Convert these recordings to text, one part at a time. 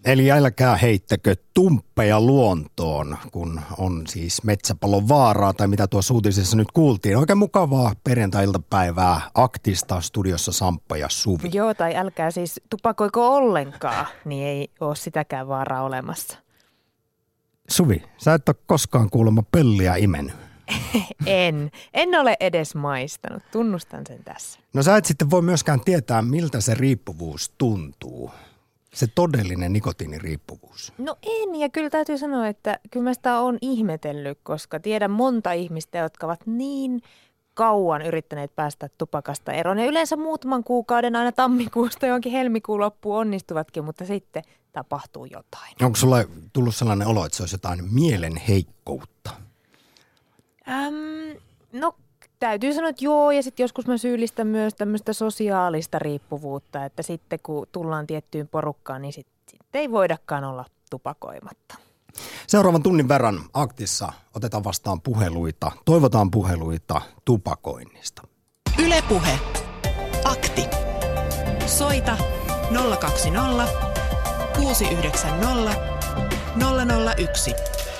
Eli älkää heittäkö tumppeja luontoon, kun on siis metsäpalon vaaraa tai mitä tuossa uutisessa nyt kuultiin. Oikein mukavaa perjantai-iltapäivää Aktista, studiossa Samppa ja Suvi. Joo, tai älkää siis tupakoiko ollenkaan, niin ei ole sitäkään vaaraa olemassa. Suvi, sä et ole koskaan kuulemma pölliä imennyt. En ole edes maistanut, tunnustan sen tässä. No sä et sitten voi myöskään tietää, miltä se riippuvuus tuntuu. Se todellinen nikotiiniriippuvuus. No en, ja kyllä täytyy sanoa, että kyllä mä sitä olen ihmetellyt, koska tiedän monta ihmistä, jotka ovat niin kauan yrittäneet päästä tupakasta eroon. Ja yleensä muutaman kuukauden aina tammikuusta johonkin helmikuun loppuun onnistuvatkin, mutta sitten tapahtuu jotain. Onko sulla tullut sellainen olo, että se olisi jotain mielenheikkoutta? No täytyy sanoa, että joo, ja sitten joskus mä syyllistän myös tämmöistä sosiaalista riippuvuutta, että sitten kun tullaan tiettyyn porukkaan, niin sitten ei voidakaan olla tupakoimatta. Seuraavan tunnin verran Aktissa otetaan vastaan puheluita, toivotaan puheluita tupakoinnista. Yle Puhe. Akti. Soita 020 690 001.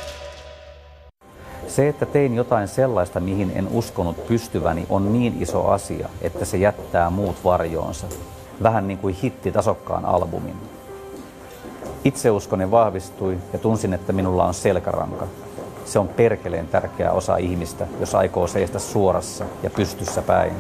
Se, että tein jotain sellaista, mihin en uskonut pystyväni, on niin iso asia, että se jättää muut varjoonsa. Vähän niin kuin hitti tasokkaan albumin. Itseuskoni vahvistui ja tunsin, että minulla on selkäranka. Se on perkeleen tärkeä osa ihmistä, jos aikoo seistä suorassa ja pystyssä päin.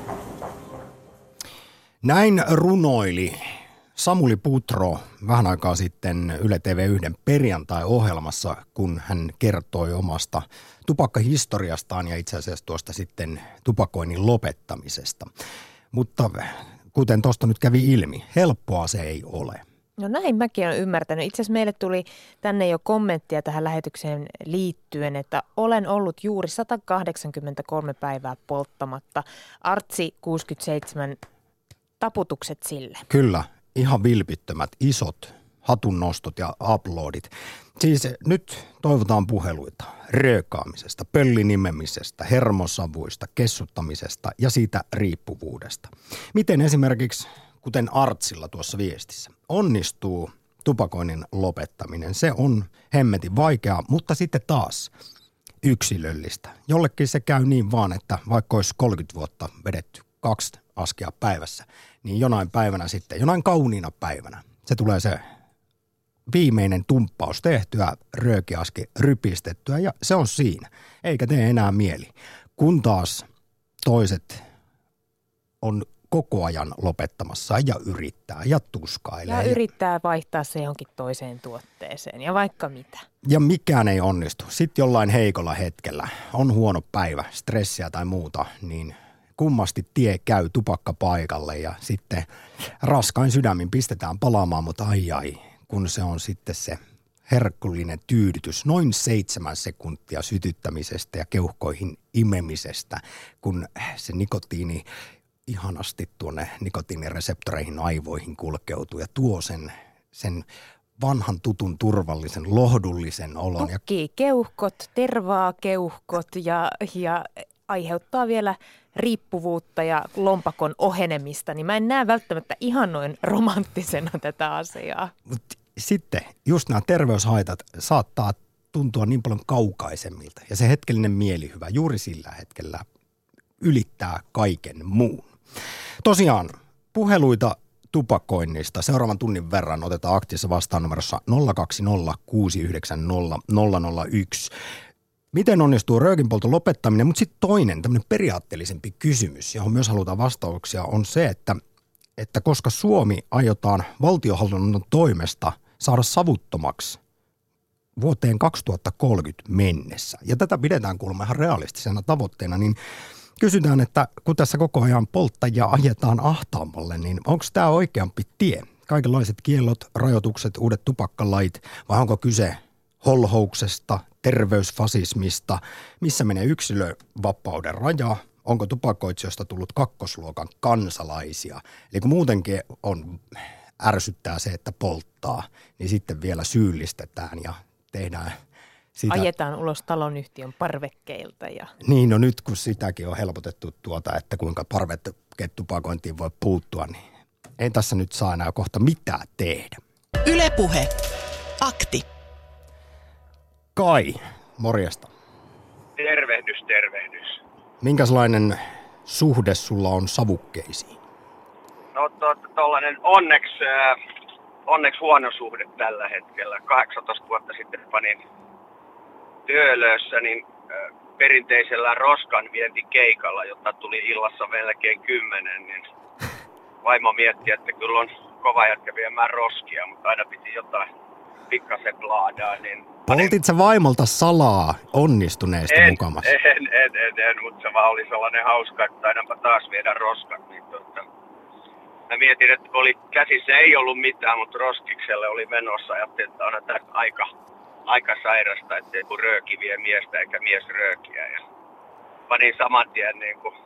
Näin runoili Samuli Putro vähän aikaa sitten Yle TV1 perjantai-ohjelmassa, kun hän kertoi omasta tupakkahistoriastaan ja itse asiassa tuosta sitten tupakoinnin lopettamisesta. Mutta kuten tuosta nyt kävi ilmi, helppoa se ei ole. No näin mäkin olen ymmärtänyt. Itse asiassa meille tuli tänne jo kommenttia tähän lähetykseen liittyen, että olen ollut juuri 183 päivää polttamatta. Artsi 67, taputukset sille. Kyllä. Ihan vilpittömät, isot hatunnostot ja uploadit. Siis nyt toivotaan puheluita röökaamisesta, pöllinimemisestä, hermosavuista, kessuttamisesta ja siitä riippuvuudesta. Miten esimerkiksi, kuten Artsilla tuossa viestissä, onnistuu tupakoinnin lopettaminen? Se on hemmetin vaikeaa, mutta sitten taas yksilöllistä. Jollekin se käy niin vaan, että vaikka olisi 30 vuotta vedetty 2 askia päivässä, niin jonain päivänä sitten, jonain kauniina päivänä, se tulee se viimeinen tumppaus tehtyä, röökiaski rypistettyä ja se on siinä, eikä tee enää mieli. Kun taas toiset on koko ajan lopettamassa ja yrittää ja tuskailee. Ja yrittää vaihtaa se johonkin toiseen tuotteeseen ja vaikka mitä. Ja mikään ei onnistu. Sitten jollain heikolla hetkellä on huono päivä, stressiä tai muuta, niin kummasti tie käy tupakkapaikalle ja sitten raskain sydämin pistetään palaamaan, mutta ai, kun se on sitten se herkullinen tyydytys, noin 7 sekuntia sytyttämisestä ja keuhkoihin imemisestä, kun se nikotiini ihanasti tuonne nikotiinireseptoreihin aivoihin kulkeutuu ja tuo sen vanhan tutun turvallisen, lohdullisen olon. Tukkii keuhkot, tervaa keuhkot ja aiheuttaa vielä riippuvuutta ja lompakon ohenemista, niin mä en näe välttämättä ihan noin romanttisena tätä asiaa. Mut sitten just nämä terveyshaitat saattaa tuntua niin paljon kaukaisemmilta ja se hetkellinen mielihyvä juuri sillä hetkellä ylittää kaiken muun. Tosiaan puheluita tupakoinnista seuraavan tunnin verran otetaan Aktissa vastaan numerossa 020 690 001. Miten onnistuu röökinpolton lopettaminen? Mutta sitten toinen tämmöinen periaatteellisempi kysymys, johon myös halutaan vastauksia, on se, että koska Suomi aiotaan valtionhallinnon toimesta saada savuttomaksi vuoteen 2030 mennessä, ja tätä pidetään kuulemma ihan realistisena tavoitteena, niin kysytään, että kun tässä koko ajan polttajia ajetaan ahtaammalle, niin onko tämä oikeampi tie? Kaikenlaiset kiellot, rajoitukset, uudet tupakkalait, vai onko kyse holhouksesta, terveysfasismista, missä menee yksilövapauden raja, onko tupakoitsijoista tullut kakkosluokan kansalaisia. Eli kun muutenkin ärsyttää se, että polttaa, niin sitten vielä syyllistetään ja tehdään sitä. Ajetaan ulos talonyhtiön parvekkeilta. Niin, no nyt kun sitäkin on helpotettu että kuinka parvekketupakointiin voi puuttua, niin ei tässä nyt saa enää kohta mitään tehdä. Yle Puhe. Akti. Kai, morjesta. Tervehdys, tervehdys. Minkälainen suhde sulla on savukkeisiin? No tollainen onneksi huono suhde tällä hetkellä. 18 vuotta sitten panin Töölössä niin perinteisellä roskanvientikeikalla, jota tuli illassa melkein 10, niin vaimo mietti, että kyllä on kova jätkä viemään roskia, mutta aina piti jotain pikkasen laadaa. Niin Poltit sä vaimolta salaa onnistuneesti mukamas? En, mutta se vaan oli sellainen hauska, että aina taas viedä roskat. Niin mä mietin, että käsissä ei ollut mitään, mutta roskikselle oli menossa. Ajattelin, että on tämä aika sairasta, että joku rööki vie miestä eikä mies röökiä. Ja panin saman tien niin kuin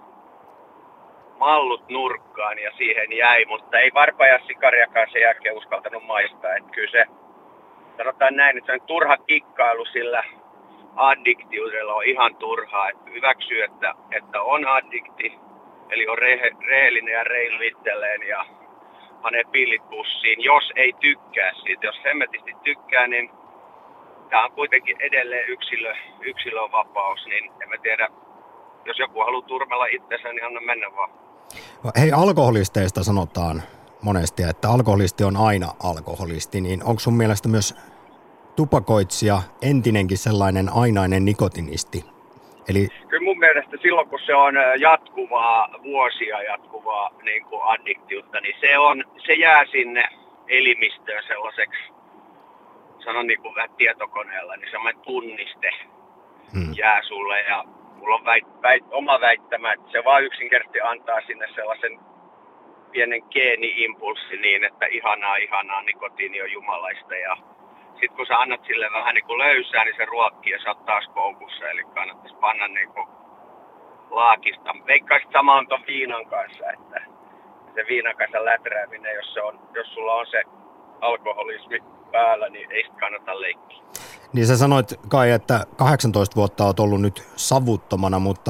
mallut nurkkaan ja siihen jäi, mutta ei varpajassikariakaan sen jälkeen uskaltanut maistaa. Että kyllä se, sanotaan näin, että se on turha kikkailu sillä addiktiudella on ihan turhaa. Että hyväksyy, että on addikti, eli on rehellinen ja reilu itselleen ja panee pillit pussiin, jos ei tykkää siitä. Jos hemmetisti tykkää, niin tämä on kuitenkin edelleen yksilön vapaus, niin en mä tiedä, jos joku haluaa turmella itsensä, niin anna mennä vaan. Hei, alkoholisteista sanotaan monesti, että alkoholisti on aina alkoholisti, niin onko sun mielestä myös tupakoitsija entinenkin sellainen ainainen nikotinisti? Eli kyllä mun mielestä silloin, kun se on vuosia jatkuvaa niin kuin addiktiutta, niin se jää sinne elimistöön sellaiseksi, sanon niin kuin tietokoneella, niin semmoinen tunniste jää sulle ja mulla on oma väittämä, että se vaan yksinkertaisesti antaa sinne sellaisen pienen geeni-impulssi niin, että ihanaa, nikotiini on jumalaista ja sitten kun sä annat sille vähän niin kuin löysää, niin se ruokkii ja sä oot taas koukussa, eli kannattaisi panna niin kuin laakista. Veikkaisit samaan ton viinan kanssa, että se viinan kanssa läträäminen, jos sulla on se alkoholismi päällä, niin ei sitä kannata leikkiä. niin sä sanoit, Kai, että 18 vuotta oot ollut nyt savuttomana, mutta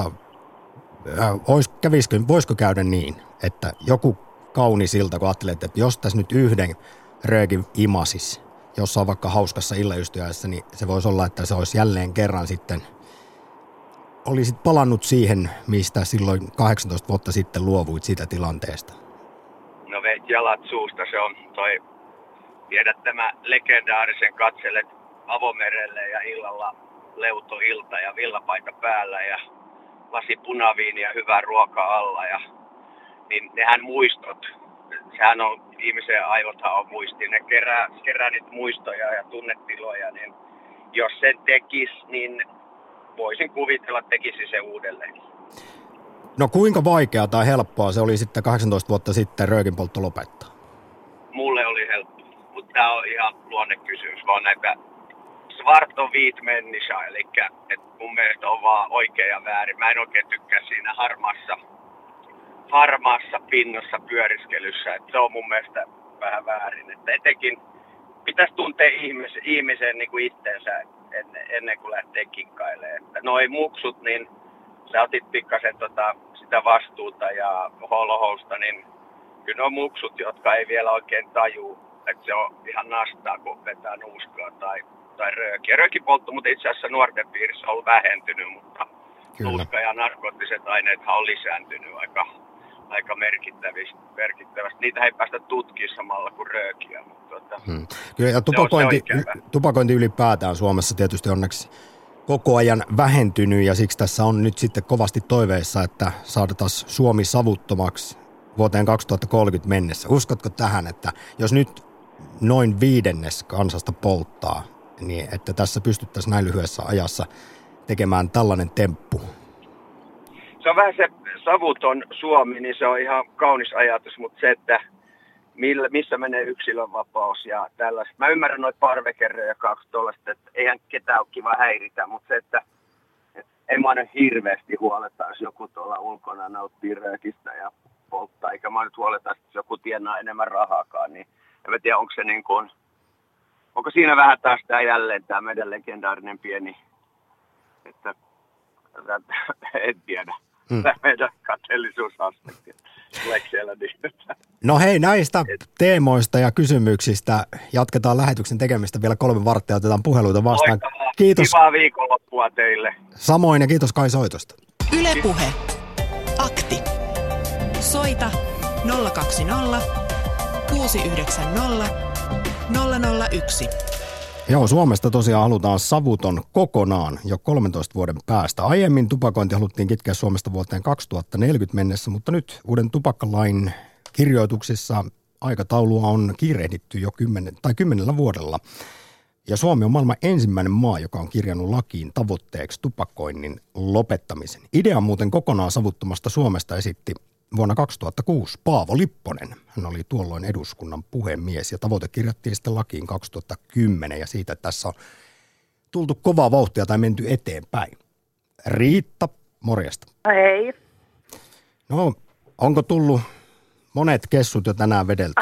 voisiko käydä niin, että joku kaunis ilta, kun ajattelet, että jos tässä nyt yhden röökin imasis, jossain vaikka hauskassa illaystyässä, niin se voisi olla, että se olisi jälleen kerran sitten, olisit palannut siihen, mistä silloin 18 vuotta sitten luovuit siitä tilanteesta. No veit jalat suusta, se on tiedät tämä legendaarisen katselet avomerelle ja illalla leutoilta ja villapaita päällä ja lasi punaviiniä ja hyvää ruokaa alla. Ja, niin nehän muistot, sehän on, ihmisen aivothan on muisti, ne kerää niitä muistoja ja tunnetiloja, niin jos sen tekisi, niin voisin kuvitella, että tekisi se uudelleen. No kuinka vaikeaa tai helppoa se oli sitten 18 vuotta sitten röökinpoltto lopettaa? Mulle oli helppo, mutta tämä on ihan luonnekysymys, vaan näitä svart och vit människa, eli että mun mielestä on vaan oikein ja väärin. Mä en oikein tykkää siinä harmaassa pinnassa pyöriskelyssä, että se on mun mielestä vähän väärin. Että etenkin pitäisi tuntea ihmisen niin kuin itsensä ennen kuin lähtee kikkailemaan. Että noi muksut, niin sä otit pikkasen sitä vastuuta ja holhousta, niin kyllä ne on muksut, jotka ei vielä oikein tajuu, että se on ihan nastaa, kun vetää nuuskaa tai röökiä. Röökipoltto, mutta itse asiassa nuorten piirissä on ollut vähentynyt, mutta kyllä. Nuuska ja narkoottiset aineethan on lisääntynyt aika merkittävästi. Niitä ei päästä tutkimaan samalla kuin röökiä. Mutta Kyllä, ja tupakointi ylipäätään Suomessa tietysti onneksi koko ajan vähentynyt, ja siksi tässä on nyt sitten kovasti toiveissa, että saadaan Suomi savuttomaksi vuoteen 2030 mennessä. Uskotko tähän, että jos nyt noin 1/5 kansasta polttaa, niin että tässä pystyttäisiin näin lyhyessä ajassa tekemään tällainen temppu? Se on vähän se savuton Suomi, niin se on ihan kaunis ajatus, mutta se, että missä menee yksilönvapaus ja tällaiset. Mä ymmärrän noita parvekerroja ja kaksi tuollaista, että eihän ketään ole kiva häiritä, mutta se, että ei mä aina hirveästi huoleta, jos joku tuolla ulkona nauttii röökistä ja polttaa, eikä mä nyt huoleta, että joku tienaa enemmän rahaakaan, niin en mä tiedä, onko se niin kuin, onko siinä vähän taas jälleen tämä meidän legendaarinen pieni, että en tiedä. meidän kateellisuusastekin. Tuleeko siellä niitä? No hei, näistä teemoista ja kysymyksistä jatketaan lähetyksen tekemistä vielä 3 varttia. Otetaan puheluita vastaan. Loistavaa. Kiitos. Kivaa viikonloppua teille. Samoin ja kiitos Kai soitosta. Yle Puhe. Akti. Soita 020 690 001. Joo, Suomesta tosiaan halutaan savuton kokonaan jo 13 vuoden päästä. Aiemmin tupakointi haluttiin kitkeä Suomesta vuoteen 2040 mennessä, mutta nyt uuden tupakkalain kirjoituksissa aikataulua on kiirehditty jo 10 vuodella. Ja Suomi on maailman ensimmäinen maa, joka on kirjannut lakiin tavoitteeksi tupakoinnin lopettamisen. Idean muuten kokonaan savuttomasta Suomesta esitti vuonna 2006 Paavo Lipponen. Hän oli tuolloin eduskunnan puhemies ja tavoite kirjattiin sitten lakiin 2010 ja siitä tässä on tultu kovaa vauhtia tai menty eteenpäin. Riitta, morjesta. Hei. No, onko tullut monet kessut jo tänään vedelty?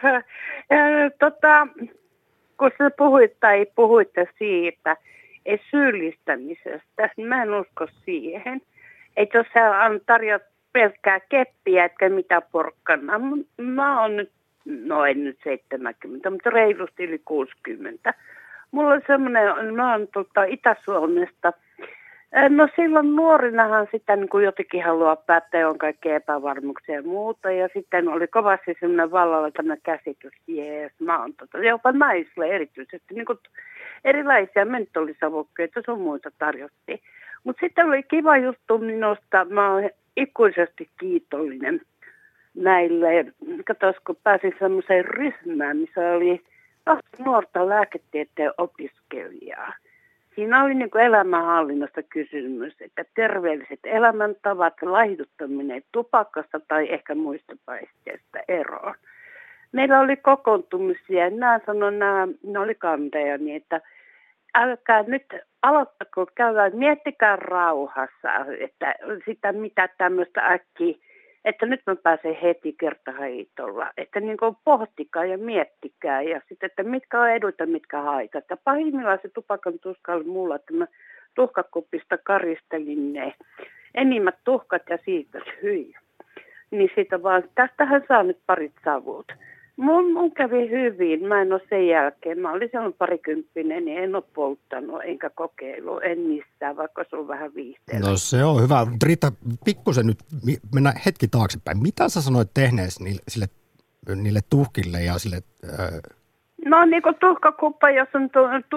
Kun sä puhuitte siitä, ei syyllistämisestä, niin mä en usko siihen. Että jos sä tarjot pelkkää keppiä, etkä mitä porkkana. Mä oon nyt, no en nyt 70, mutta reilusti yli 60. Mulla on semmoinen, mä oon Itä-Suomesta. No silloin nuorinahan sitä niin kuin jotenkin haluaa päättää, on kaikkea epävarmuuksia ja muuta. Ja sitten oli kovasti semmoinen vallalla tämmöinen käsitys, mä oon jopa naisille erityisesti, niin kuin erilaisia mentolisavukkeita sun muita tarjottiin. Mutta sitten oli kiva juttu minusta, mä oon ikuisesti kiitollinen näille, kun pääsin semmoiseen ryhmään, missä oli 2 nuorta lääketieteen opiskelijaa. Siinä oli niin kuin elämänhallinnasta kysymys, että terveelliset elämäntavat, laihduttaminen tupakasta tai ehkä muista paisteista eroon. Meillä oli kokoontumisia ja ne oli kantejani, että älkää nyt aloittako käydään, miettikää rauhassa, että sitä mitä tämmöistä äkkiä, että nyt mä pääsen heti kertaheitolla, että niin kuin pohtikaa ja miettikää ja sitten, että mitkä on edut ja mitkä haitat. Ja pahimmillaan se tupakan tuska oli mulla, että mä tuhkakupista karistelin ne enimmät tuhkat ja siitä hyi. Niin siitä vaan, tästähän saa nyt parit savut. Mun kävi hyvin, mä en ole sen jälkeen, mä olin silloin 20, niin en ole polttanut enkä kokeilu, en missään, vaikka se on vähän viihteellä. No se on hyvä. Riitta, pikkusen nyt mennään hetki taaksepäin. Mitä sä sanoit tehneesi niille tuhkille ja sille... No niin kuin tuhkakuppa, jos on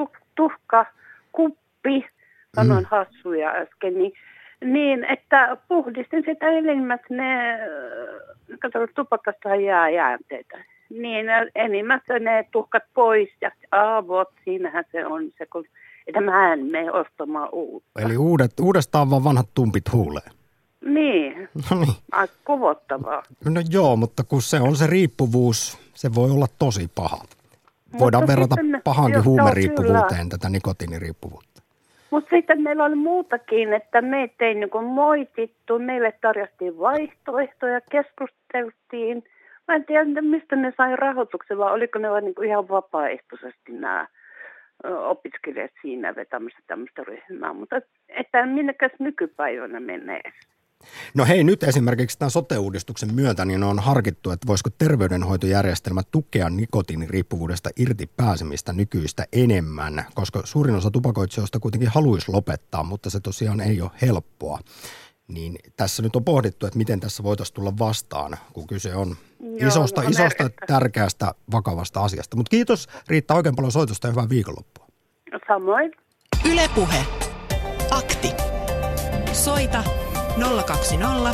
tuhkakuppi, sanoin hassuja äsken, niin että puhdistin sitä enimmät ne, tupakasta jää jäänteitä. Niin, enimmässä ne tuhkat pois ja aavot, siinähän se on se, että mä en mene ostamaan uutta. Eli uudestaan vaan vanhat tumpit huuleen. Niin, No niin. aika kuvottavaa. No joo, mutta kun se on se riippuvuus, se voi olla tosi paha. Voidaan verrata pahankin huumeriippuvuuteen tätä nikotiiniriippuvuutta. Mutta sitten meillä oli muutakin, että meitä ei niin moitittu, meille tarjottiin vaihtoehtoja, keskusteltiin. Mä en tiedä, mistä ne sai rahoituksen, vai oliko ne vain niin ihan vapaaehtoisesti nämä opiskelijat siinä vetämässä tämmöistä ryhmää. Mutta että minnekäs nykypäivänä menee. No hei, nyt esimerkiksi tämän sote-uudistuksen myötä niin on harkittu, että voisiko terveydenhoitojärjestelmä tukea nikotiiniriippuvuudesta irti pääsemistä nykyistä enemmän, koska suurin osa tupakoitsijoista kuitenkin haluaisi lopettaa, mutta se tosiaan ei ole helppoa. Niin tässä nyt on pohdittu, että miten tässä voitaisiin tulla vastaan, kun kyse on isosta tärkeästä, vakavasta asiasta. Mutta kiitos Riitta oikein paljon soitosta ja hyvää viikonloppua. Samoin. Yle Puhe. Akti. Soita 020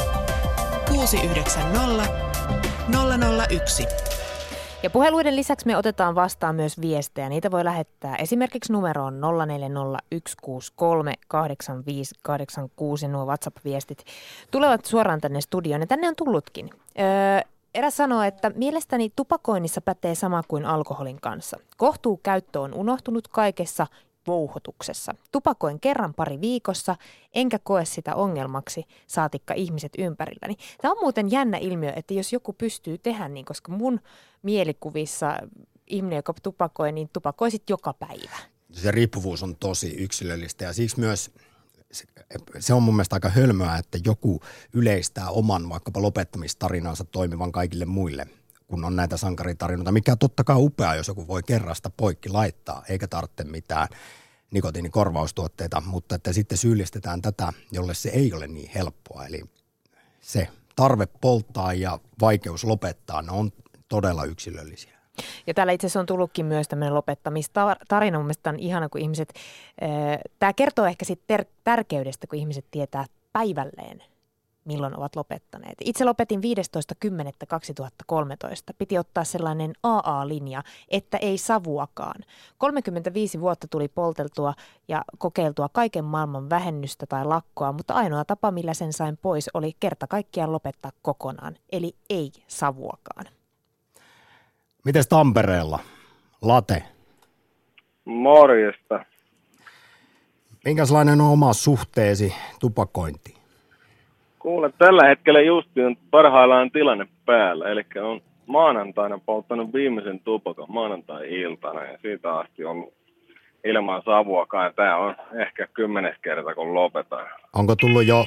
690 001. Ja puheluiden lisäksi me otetaan vastaan myös viestejä. Niitä voi lähettää esimerkiksi numeroon 0401638586. Nuo WhatsApp-viestit tulevat suoraan tänne studioon ja tänne on tullutkin. Eräs sanoo, että mielestäni tupakoinnissa pätee sama kuin alkoholin kanssa. Kohtuukäyttö on unohtunut kaikessa vouhotuksessa. Tupakoin kerran pari viikossa, enkä koe sitä ongelmaksi, saatikka ihmiset ympärilläni. Tämä on muuten jännä ilmiö, että jos joku pystyy tehdä niin, koska mun mielikuvissa ihminen, joka tupakoi, niin tupakoisit joka päivä. Se riippuvuus on tosi yksilöllistä ja siksi myös se on mun mielestä aika hölmöä, että joku yleistää oman vaikkapa lopettamistarinansa toimivan kaikille muille, kun on näitä sankaritarinoita, mikä totta kai upeaa, jos joku voi kerrasta poikki laittaa, eikä tarvitse mitään nikotiinikorvaustuotteita, mutta että sitten syyllistetään tätä, jolle se ei ole niin helppoa. Eli se tarve polttaa ja vaikeus lopettaa, ne on todella yksilöllisiä. Ja täällä itse asiassa on tullutkin myös tämmöinen lopettamistarina. Mun mielestä on ihana, kun ihmiset, tämä kertoo ehkä siitä tärkeydestä, kun ihmiset tietää päivälleen, milloin ovat lopettaneet. Itse lopetin 15.10.2013. Piti ottaa sellainen AA-linja, että ei savuakaan. 35 vuotta tuli polteltua ja kokeiltua kaiken maailman vähennystä tai lakkoa, mutta ainoa tapa, millä sen sain pois, oli kerta kaikkiaan lopettaa kokonaan. Eli ei savuakaan. Mites Tampereella? Late. Morjesta. Minkälainen on oma suhteesi tupakointiin? Kuule, tällä hetkellä justi on parhaillaan tilanne päällä, eli on maanantaina polttanut viimeisen tupakan maanantai-iltana ja siitä asti on ilman savuakaan ja tämä on ehkä 10. kerta kun lopetan. Onko tullut jo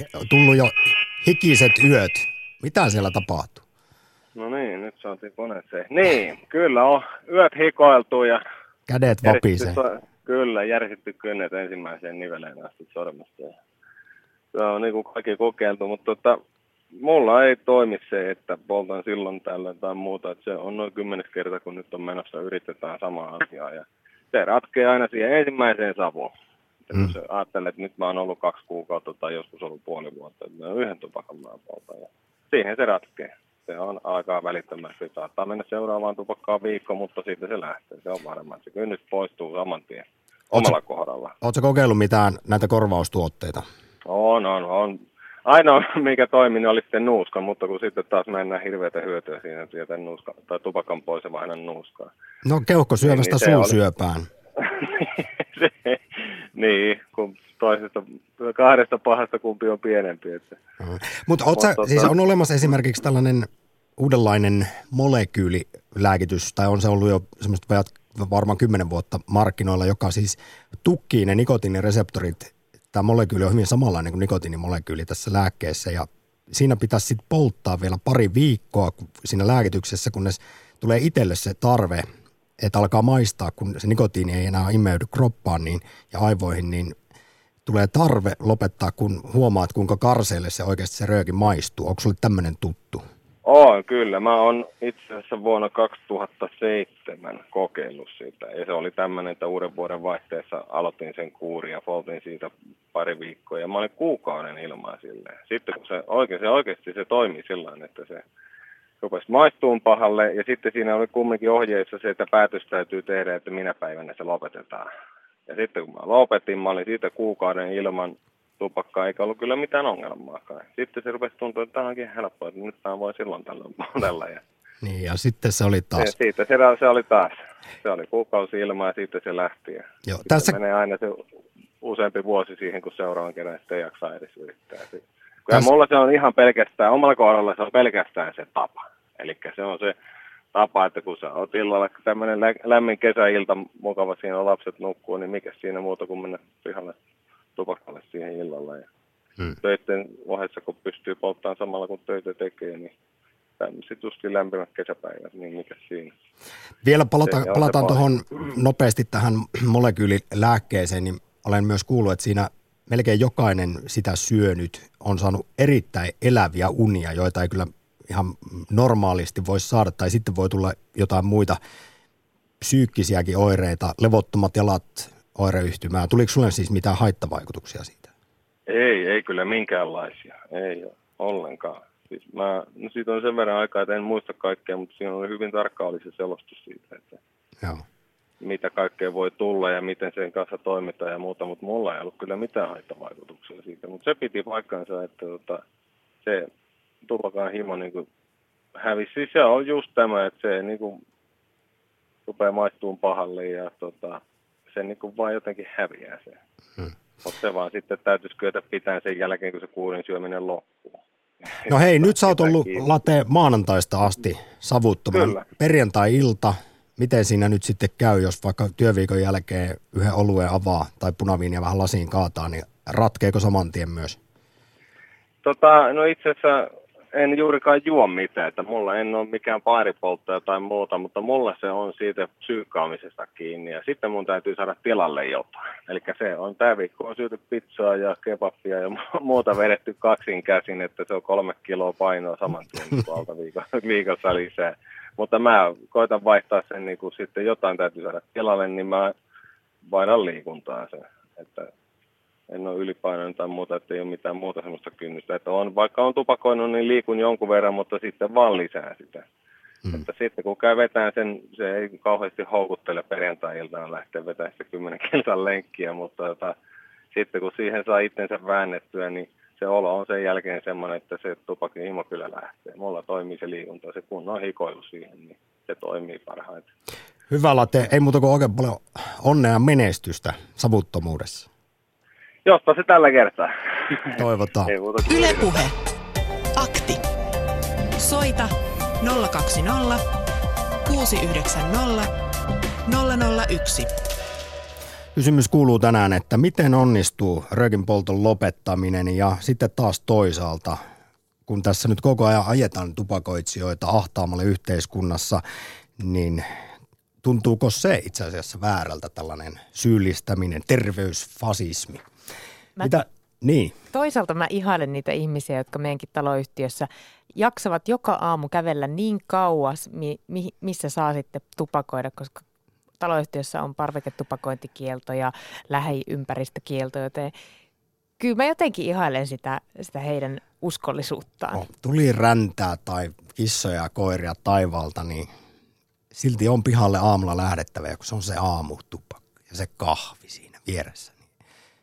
hikiset yöt? Mitä siellä tapahtuu? No niin, nyt saatiin koneeseen. Niin, kyllä on yöt hikoiltu ja kädet vapisee. Kyllä, järjestetty kynnet ensimmäiseen niveleen asti sormesta. Se on niin kuin kaikki kokeiltu, mutta mulla ei toimi se, että poltan silloin tällä tai muuta. Että se on noin 10. kerta, kun nyt on menossa, yritetään samaa asiaa. Ja se ratkee aina siihen ensimmäiseen savuun. Kun se ajattelee, että nyt mä oon ollut 2 kuukautta tai joskus ollut puoli vuotta, että mä yhden tupakan mä poltan. Ja siihen se ratkee. Se on aikaa välittömästi. Saattaa mennä seuraavaan tupakkaan viikko, mutta siitä se lähtee. Se on varma, että se kynnys poistuu saman tien omalla kohdalla. Oletko kokeillut mitään näitä korvaustuotteita? On. Ainoa, mikä toimi, oli sitten nuuska, mutta kun sitten taas mennään hirveätä hyötyä siinä, että jätän nuuska, tai tupakan pois ja vaihdan nuuskaa. No keuhkosyövästä niin suusyöpään. Niin, kun kahdesta pahasta kumpi on pienempi. Mutta siis on olemassa esimerkiksi tällainen uudenlainen molekyylilääkitys, tai on se ollut jo semmoista varmaan 10 vuotta markkinoilla, joka siis tukkii ne nikotiinireseptorit. Tämä molekyyli on hyvin samanlainen kuin nikotiinimolekyyli tässä lääkkeessä ja siinä pitäisi sitten polttaa vielä pari viikkoa siinä lääkityksessä, kunnes tulee itselle se tarve, että alkaa maistaa, kun se nikotiini ei enää imeydy kroppaan ja aivoihin, niin tulee tarve lopettaa, kun huomaat, kuinka karseelle se oikeasti se rööki maistuu. Onko sulle tämmöinen tuttu? On, kyllä. Mä oon itse asiassa vuonna 2007 kokeillut sitä. Ja se oli tämmöinen, että uuden vuoden vaihteessa aloitin sen kuurin ja poltin siitä pari viikkoa. Ja mä olin kuukauden ilman silleen. Sitten kun se oikeasti se toimi sillain, että se rupesi maistuun pahalle. Ja sitten siinä oli kumminkin ohjeissa se, että päätös täytyy tehdä, että minä päivänä se lopetetaan. Ja sitten kun mä lopetin, mä olin siitä kuukauden ilman tupakkaa, eikä ollut kyllä mitään ongelmaakaan. Sitten se rupesi tuntua, että tämä onkin helppoa, että nyt mä voin silloin tällöin poltella. Niin, ja sitten se oli taas. Siitä se oli taas. Se oli kuukausi ilman ja sitten se lähti. Joo, tässä menee aina se useampi vuosi siihen, kun seuraavan kerran sitten ei jaksaa edes yrittää. Kyllä mulla se on ihan pelkästään, omalla kohdalla se on pelkästään se tapa. Eli se on se tapa, että kun sä oot illalla tämmöinen lämmin kesäilta, mukava siinä lapset nukkuu, niin mikä siinä muuta kuin mennä pihalle tupakalle siihen illalla. Ja töiden ohessa, kun pystyy polttamaan samalla kun töitä tekee, niin tämmöiset justiin lämpimät kesäpäivät, niin mikä siinä. Vielä palataan tuohon nopeasti tähän molekyylilääkkeeseen, niin olen myös kuullut, että siinä melkein jokainen sitä syönyt on saanut erittäin eläviä unia, joita ei kyllä ihan normaalisti voisi saada, tai sitten voi tulla jotain muita psyykkisiäkin oireita, levottomat jalat, oireyhtymää. Tuliko sulle siis mitään haittavaikutuksia siitä? Ei kyllä minkäänlaisia. Ei ole ollenkaan. Siis siitä on sen verran aikaa, että en muista kaikkea, mutta siinä oli hyvin tarkka oli se selostus siitä, että mitä kaikkea voi tulla ja miten sen kanssa toimitaan ja muuta, mutta mulla ei ollut kyllä mitään haittavaikutuksia siitä. Mutta se piti paikkansa, että se tupakan himo niin kuin hävisi. Siis se on just tämä, että se niin kuin rupeaa maistumaan pahalle ja se niin kuin vaan jotenkin häviää se. Mutta se vaan sitten täytyisi kyetä pitää sen jälkeen, kun se kuurin syöminen loppuu. No hei, nyt sä oot ollut late maanantaista asti savuttoman. Perjantai-ilta, miten siinä nyt sitten käy, jos vaikka työviikon jälkeen yhden oluen avaa tai punaviiniä vähän lasiin kaataa, niin ratkeeko saman tien myös? No itse asiassa en juurikaan juo mitään, että mulla en ole mikään baaripolttaja tai muuta, mutta mulla se on siitä psyykkaamisesta kiinni ja sitten mun täytyy saada tilalle jotain. Eli se on tämä viikko on syöty pizzaa ja kebabia ja muuta vedetty kaksin käsin, että se on 3 kiloa painoa saman tien tuolta viikossa lisää. Mutta mä koitan vaihtaa sen, niin kun sitten jotain täytyy saada tilalle, niin mä vaihdan liikuntaa sen, että en ole ylipainoinen tai muuta, että ei ole mitään muuta semmoista kynnystä. Että vaikka on tupakoinut, niin liikun jonkun verran, mutta sitten vaan lisää sitä. Että sitten kun käy vetään sen, se ei kauheasti houkuttele perjantai-iltana lähteä vetämään sitä 10 kilsan lenkkiä, mutta sitten kun siihen saa itsensä väännettyä, niin se olo on sen jälkeen semmoinen, että se tupakin himo kyllä lähtee. Mulla toimii se liikunta, se kunnon hikoilu siihen, niin se toimii parhaiten. Hyvä Late, ei muuta kuin oikein paljon onnea ja menestystä savuttomuudessa. Jospa se tällä kertaa. Toivotaan. Yle Puhe. Akti. Soita 020 690 001. Kysymys kuuluu tänään, että miten onnistuu röökin polton lopettaminen ja sitten taas toisaalta, kun tässä nyt koko ajan ajetaan tupakoitsijoita ahtaamalle yhteiskunnassa, niin tuntuuko se itse asiassa väärältä tällainen syyllistäminen, terveysfasismi? Niin. Toisaalta mä ihailen niitä ihmisiä, jotka meidänkin taloyhtiössä jaksavat joka aamu kävellä niin kauas, missä saa sitten tupakoida, koska taloyhtiössä on parveketupakointikielto ja lähiympäristökielto, joten kyllä mä jotenkin ihailen sitä heidän uskollisuuttaan. No, tuli räntää tai kissoja ja koiria taivaalta, niin silti on pihalle aamulla lähdettävä, kun se on se aamutupakka ja se kahvi siinä vieressä. Niin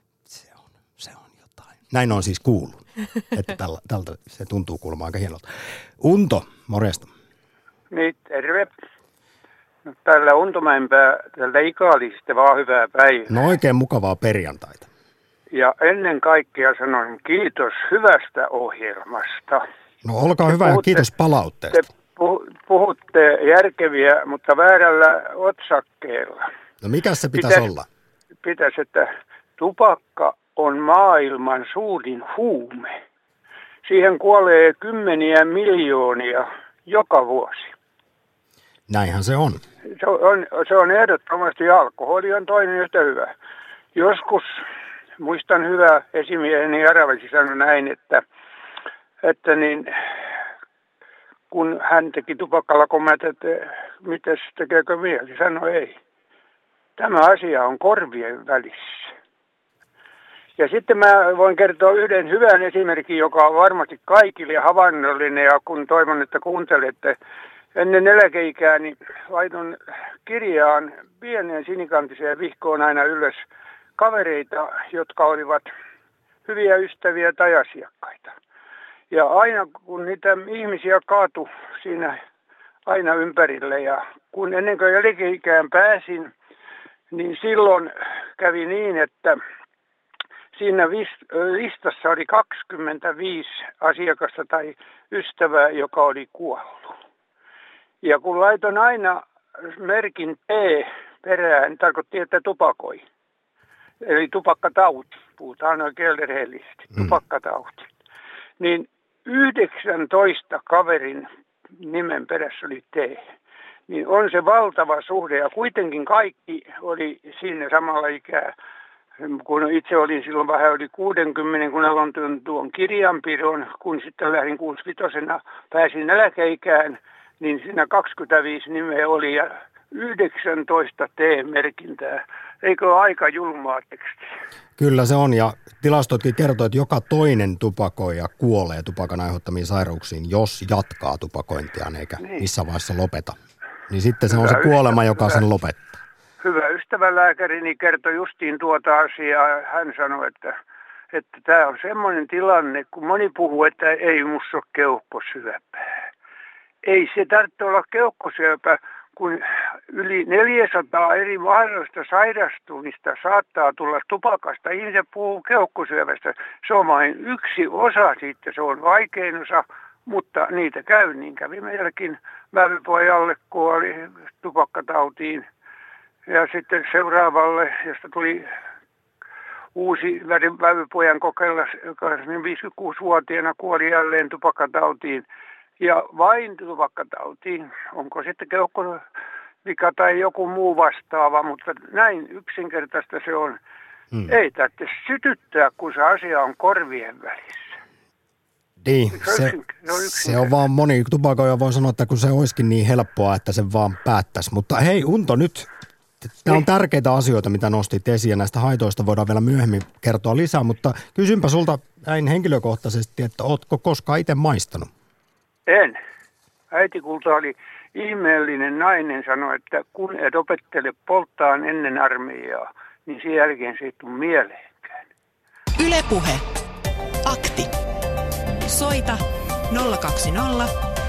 se on jotain. Näin on siis kuullut, että tältä se tuntuu kuulemaan aika hienolta. Unto, morjesta. Niin, terve. No, tällä Untomäenpää, tältä Ikaalista vaan hyvää päivää. No oikein mukavaa perjantaita. Ja ennen kaikkea sanon kiitos hyvästä ohjelmasta. No olkaa hyvä ja kiitos palautteesta. Te puhutte järkeviä, mutta väärällä otsakkeella. No mikä se pitäisi olla? Pitäisi, että tupakka on maailman suurin huume. Siihen kuolee 10 miljoonia joka vuosi. Näinhän se on. Se on ehdottomasti, alkoholi on toinen yhtä hyvä. Joskus muistan hyvä esimieheni Aravesi sanoi näin, että niin, kun hän teki tupakkalakomat, että mitäs tekeekö mieli, sanoi ei. Tämä asia on korvien välissä. Ja sitten mä voin kertoa yhden hyvän esimerkin, joka on varmasti kaikille havainnollinen ja kun toivon, että kuuntelette. Ennen eläkeikää niin laiton kirjaan pienen sinikantiseen vihkoon aina ylös kavereita, jotka olivat hyviä ystäviä tai asiakkaita. Ja aina kun niitä ihmisiä kaatui siinä aina ympärille ja kun ennen kuin eläkeikään pääsin, niin silloin kävi niin, että siinä listassa oli 25 asiakasta tai ystävää, joka oli kuollut. Ja kun laitoin aina merkin T perään, tarkoitti, että tupakoi. Eli tupakkatauti, puhutaan oikein rehellisesti, tupakkatauti. Niin 19 kaverin nimen perässä oli T. Niin on se valtava suhde ja kuitenkin kaikki oli siinä samalla ikää. Kun itse olin silloin vähän yli 60, kun aloitin tuon kirjanpidon, kun sitten lähdin 65-vuotiaana pääsin eläkeikään, niin siinä 25 nimeä oli ja 19 T-merkintää. Eikö ole aika julmaa tekstiä? Kyllä se on ja tilastotkin kertoo, että joka toinen tupakoija kuolee tupakan aiheuttamiin sairauksiin, jos jatkaa tupakointiaan eikä missään vaiheessa lopeta. Niin sitten se on se kuolema, joka sen lopettaa. Hyvä ystävälääkärini kertoi justiin tuota asiaa. Hän sanoi, että tämä on semmoinen tilanne, kun moni puhuu, että ei musta ole keuhkosyöpää. Ei se tarvitse olla keuhkosyöpä, kun yli 400 eri mahdollista sairastumista saattaa tulla tupakasta. Ihmiset puhuu keuhkosyövästä. Se on vain yksi osa siitä, se on vaikein osa, mutta niitä käy. Niin kävi meilläkin vävypojalle, kun oli tupakkatautiin. Ja sitten seuraavalle, josta tuli uusi vävypojan kokeilla 56-vuotiaana kuoli jälleen tupakkatautiin. Ja vain tupakkatautiin. Onko sitten keuhkovika tai joku muu vastaava, mutta näin yksinkertaista se on. Ei tarvitse sytyttää, kun se asia on korvien välissä. Niin, se on vaan moni tupakoija voi sanoa, että kun se olisikin niin helppoa, että se vaan päättäisi. Mutta hei Unto nyt, nämä on tärkeitä asioita, mitä nostit esiin ja näistä haitoista voidaan vielä myöhemmin kertoa lisää, mutta kysynpä sulta näin henkilökohtaisesti, että ootko koskaan itse maistanut? En. Äitikulta oli ihmeellinen nainen, sanoi, että kun et opettele polttaa ennen armeijaa, niin sen jälkeen se ei tule mieleenkään. Yle Puhe. Akti. Soita 020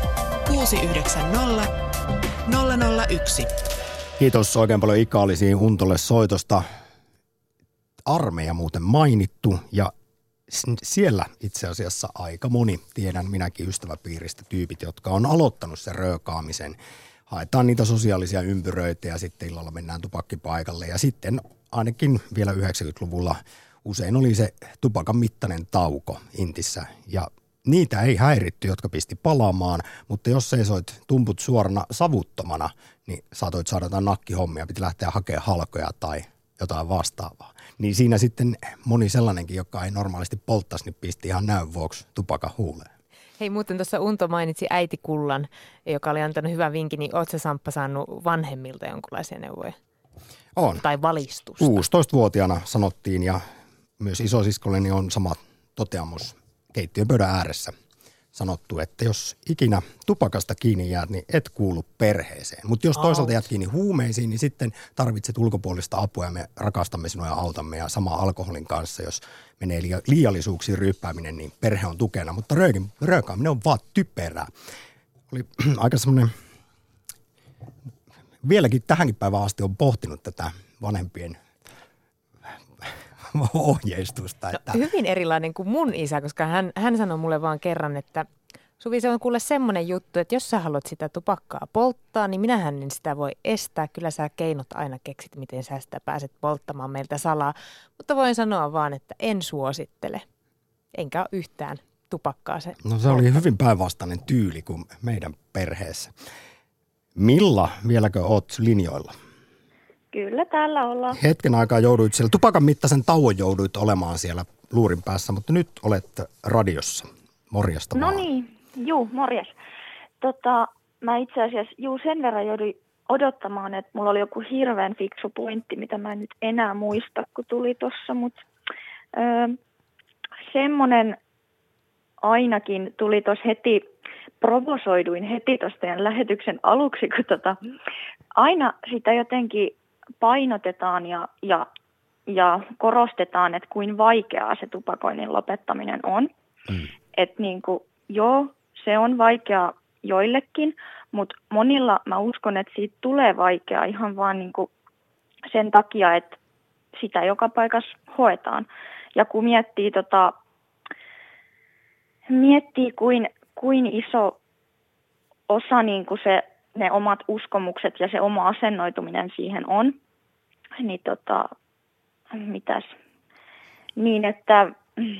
690 001. Kiitos oikein paljon Ika-Liisiin Untolle soitosta. Armeija muuten mainittu ja siellä itse asiassa aika moni, tiedän minäkin ystäväpiiristä tyypit, jotka on aloittanut sen röökaamisen. Haetaan niitä sosiaalisia ympyröitä ja sitten illalla mennään tupakkipaikalle ja sitten ainakin vielä 90-luvulla usein oli se tupakan mittainen tauko intissä ja niitä ei häiritty, jotka pisti palaamaan, mutta jos seisoit tumput suorana savuttomana, niin saatoit saada jotain nakkihommia, piti lähteä hakemaan halkoja tai jotain vastaavaa. Niin siinä sitten moni sellainenkin, joka ei normaalisti polttaisi, niin pisti ihan näön vuoksi tupakan huuleen. Hei, muuten tuossa Unto mainitsi äitikullan, joka oli antanut hyvän vinkin, niin ootko sä, Samppa, saanut vanhemmilta jonkinlaisia neuvoja? On. Tai valistusta? 16-vuotiaana sanottiin ja myös isosiskolleni on sama toteamus keittiöpöydän ääressä sanottu, että jos ikinä tupakasta kiinni jäät, niin et kuulu perheeseen. Mutta jos toisaalta jäät kiinni huumeisiin, niin sitten tarvitset ulkopuolista apua ja me rakastamme sinua ja autamme. Ja sama alkoholin kanssa, jos menee liiallisuuksiin ryyppääminen, niin perhe on tukena. Mutta röökaaminen on vaan typerää. Oli aika semmoinen, vieläkin tähänkin päivään asti on pohtinut tätä vanhempien ohjeistusta. Että hyvin erilainen kuin mun isä, koska hän sanoi mulle vaan kerran, että Suvi, se on kuule semmoinen juttu, että jos sä haluat sitä tupakkaa polttaa, niin minähän en sitä voi estää. Kyllä sä keinot aina keksit, miten sä sitä pääset polttamaan meiltä salaa. Mutta voin sanoa vaan, että en suosittele. Enkä ole yhtään tupakkaa se. No se oli hyvin päinvastainen tyyli kuin meidän perheessä. Milla, vieläkö oot linjoilla? Kyllä, täällä ollaan. Hetken aikaa jouduit siellä, tupakan mittaisen tauon jouduit olemaan siellä luurin päässä, mutta nyt olet radiossa. Morjesta No vaan. niin, morjes. Mä itse asiassa sen verran jouduin odottamaan, että mulla oli joku hirveän fiksu pointti, mitä mä en nyt enää muista, kun tuli tossa, mutta semmoinen ainakin tuli tossa heti, provosoiduin heti tuosta teidän lähetyksen aluksi, kun aina sitä jotenkin painotetaan ja korostetaan, että kuin vaikeaa se tupakoinnin lopettaminen on. Että se on vaikeaa joillekin, mutta monilla mä uskon, että siitä tulee vaikeaa ihan vaan sen takia, että sitä joka paikassa hoetaan. Ja kun miettii kuin iso osa ne omat uskomukset ja se oma asennoituminen siihen on, niin niin että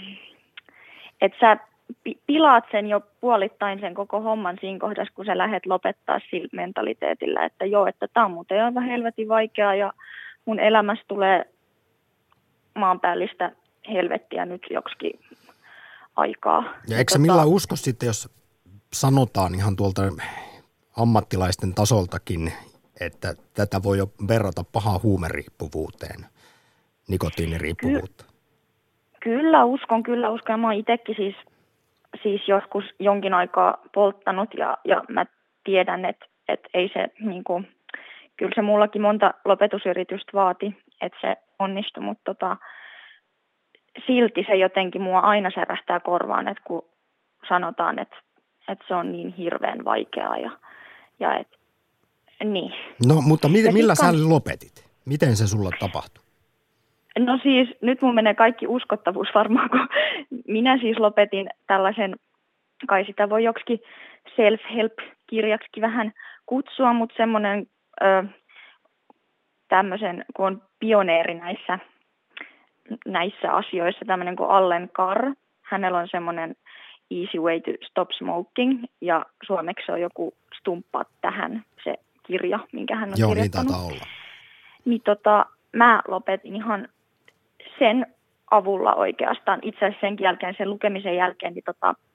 sä pilaat sen jo puolittain sen koko homman siinä kohdassa, kun sä lähdet lopettaa sillä mentaliteetillä, että että tää on muuten aivan helvetin vaikeaa ja mun elämässä tulee maanpäällistä helvettiä nyt joksikin aikaa. Ja eikö sä millään usko sitten, jos sanotaan ihan tuolta ammattilaisten tasoltakin, että tätä voi jo verrata pahaan huumeriippuvuuteen, nikotiiniriippuvuutta? Kyllä uskon. Mä oon itsekin siis joskus jonkin aikaa polttanut ja mä tiedän, että ei se kyllä se mullakin monta lopetusyritystä vaati, että se onnistui, mutta silti se jotenkin mua aina särähtää korvaan, että kun sanotaan, että se on niin hirveän vaikeaa ja että niin. No mutta millä sä lopetit? Miten se sulla tapahtui? No siis nyt mun menee kaikki uskottavuus varmaan, kun minä siis lopetin tällaisen, kai sitä voi joksikin self-help-kirjaksikin vähän kutsua, mutta semmoinen tämmöisen, kun on pioneeri näissä asioissa tämmöinen kuin Allen Carr. Hänellä on semmoinen Easy Way to Stop Smoking, ja suomeksi se on joku Stumppaa tähän se kirja, minkä hän on kirjoittanut. Joo, niin taitaa olla. Niin mä lopetin ihan sen avulla oikeastaan, itse asiassa sen lukemisen jälkeen, niin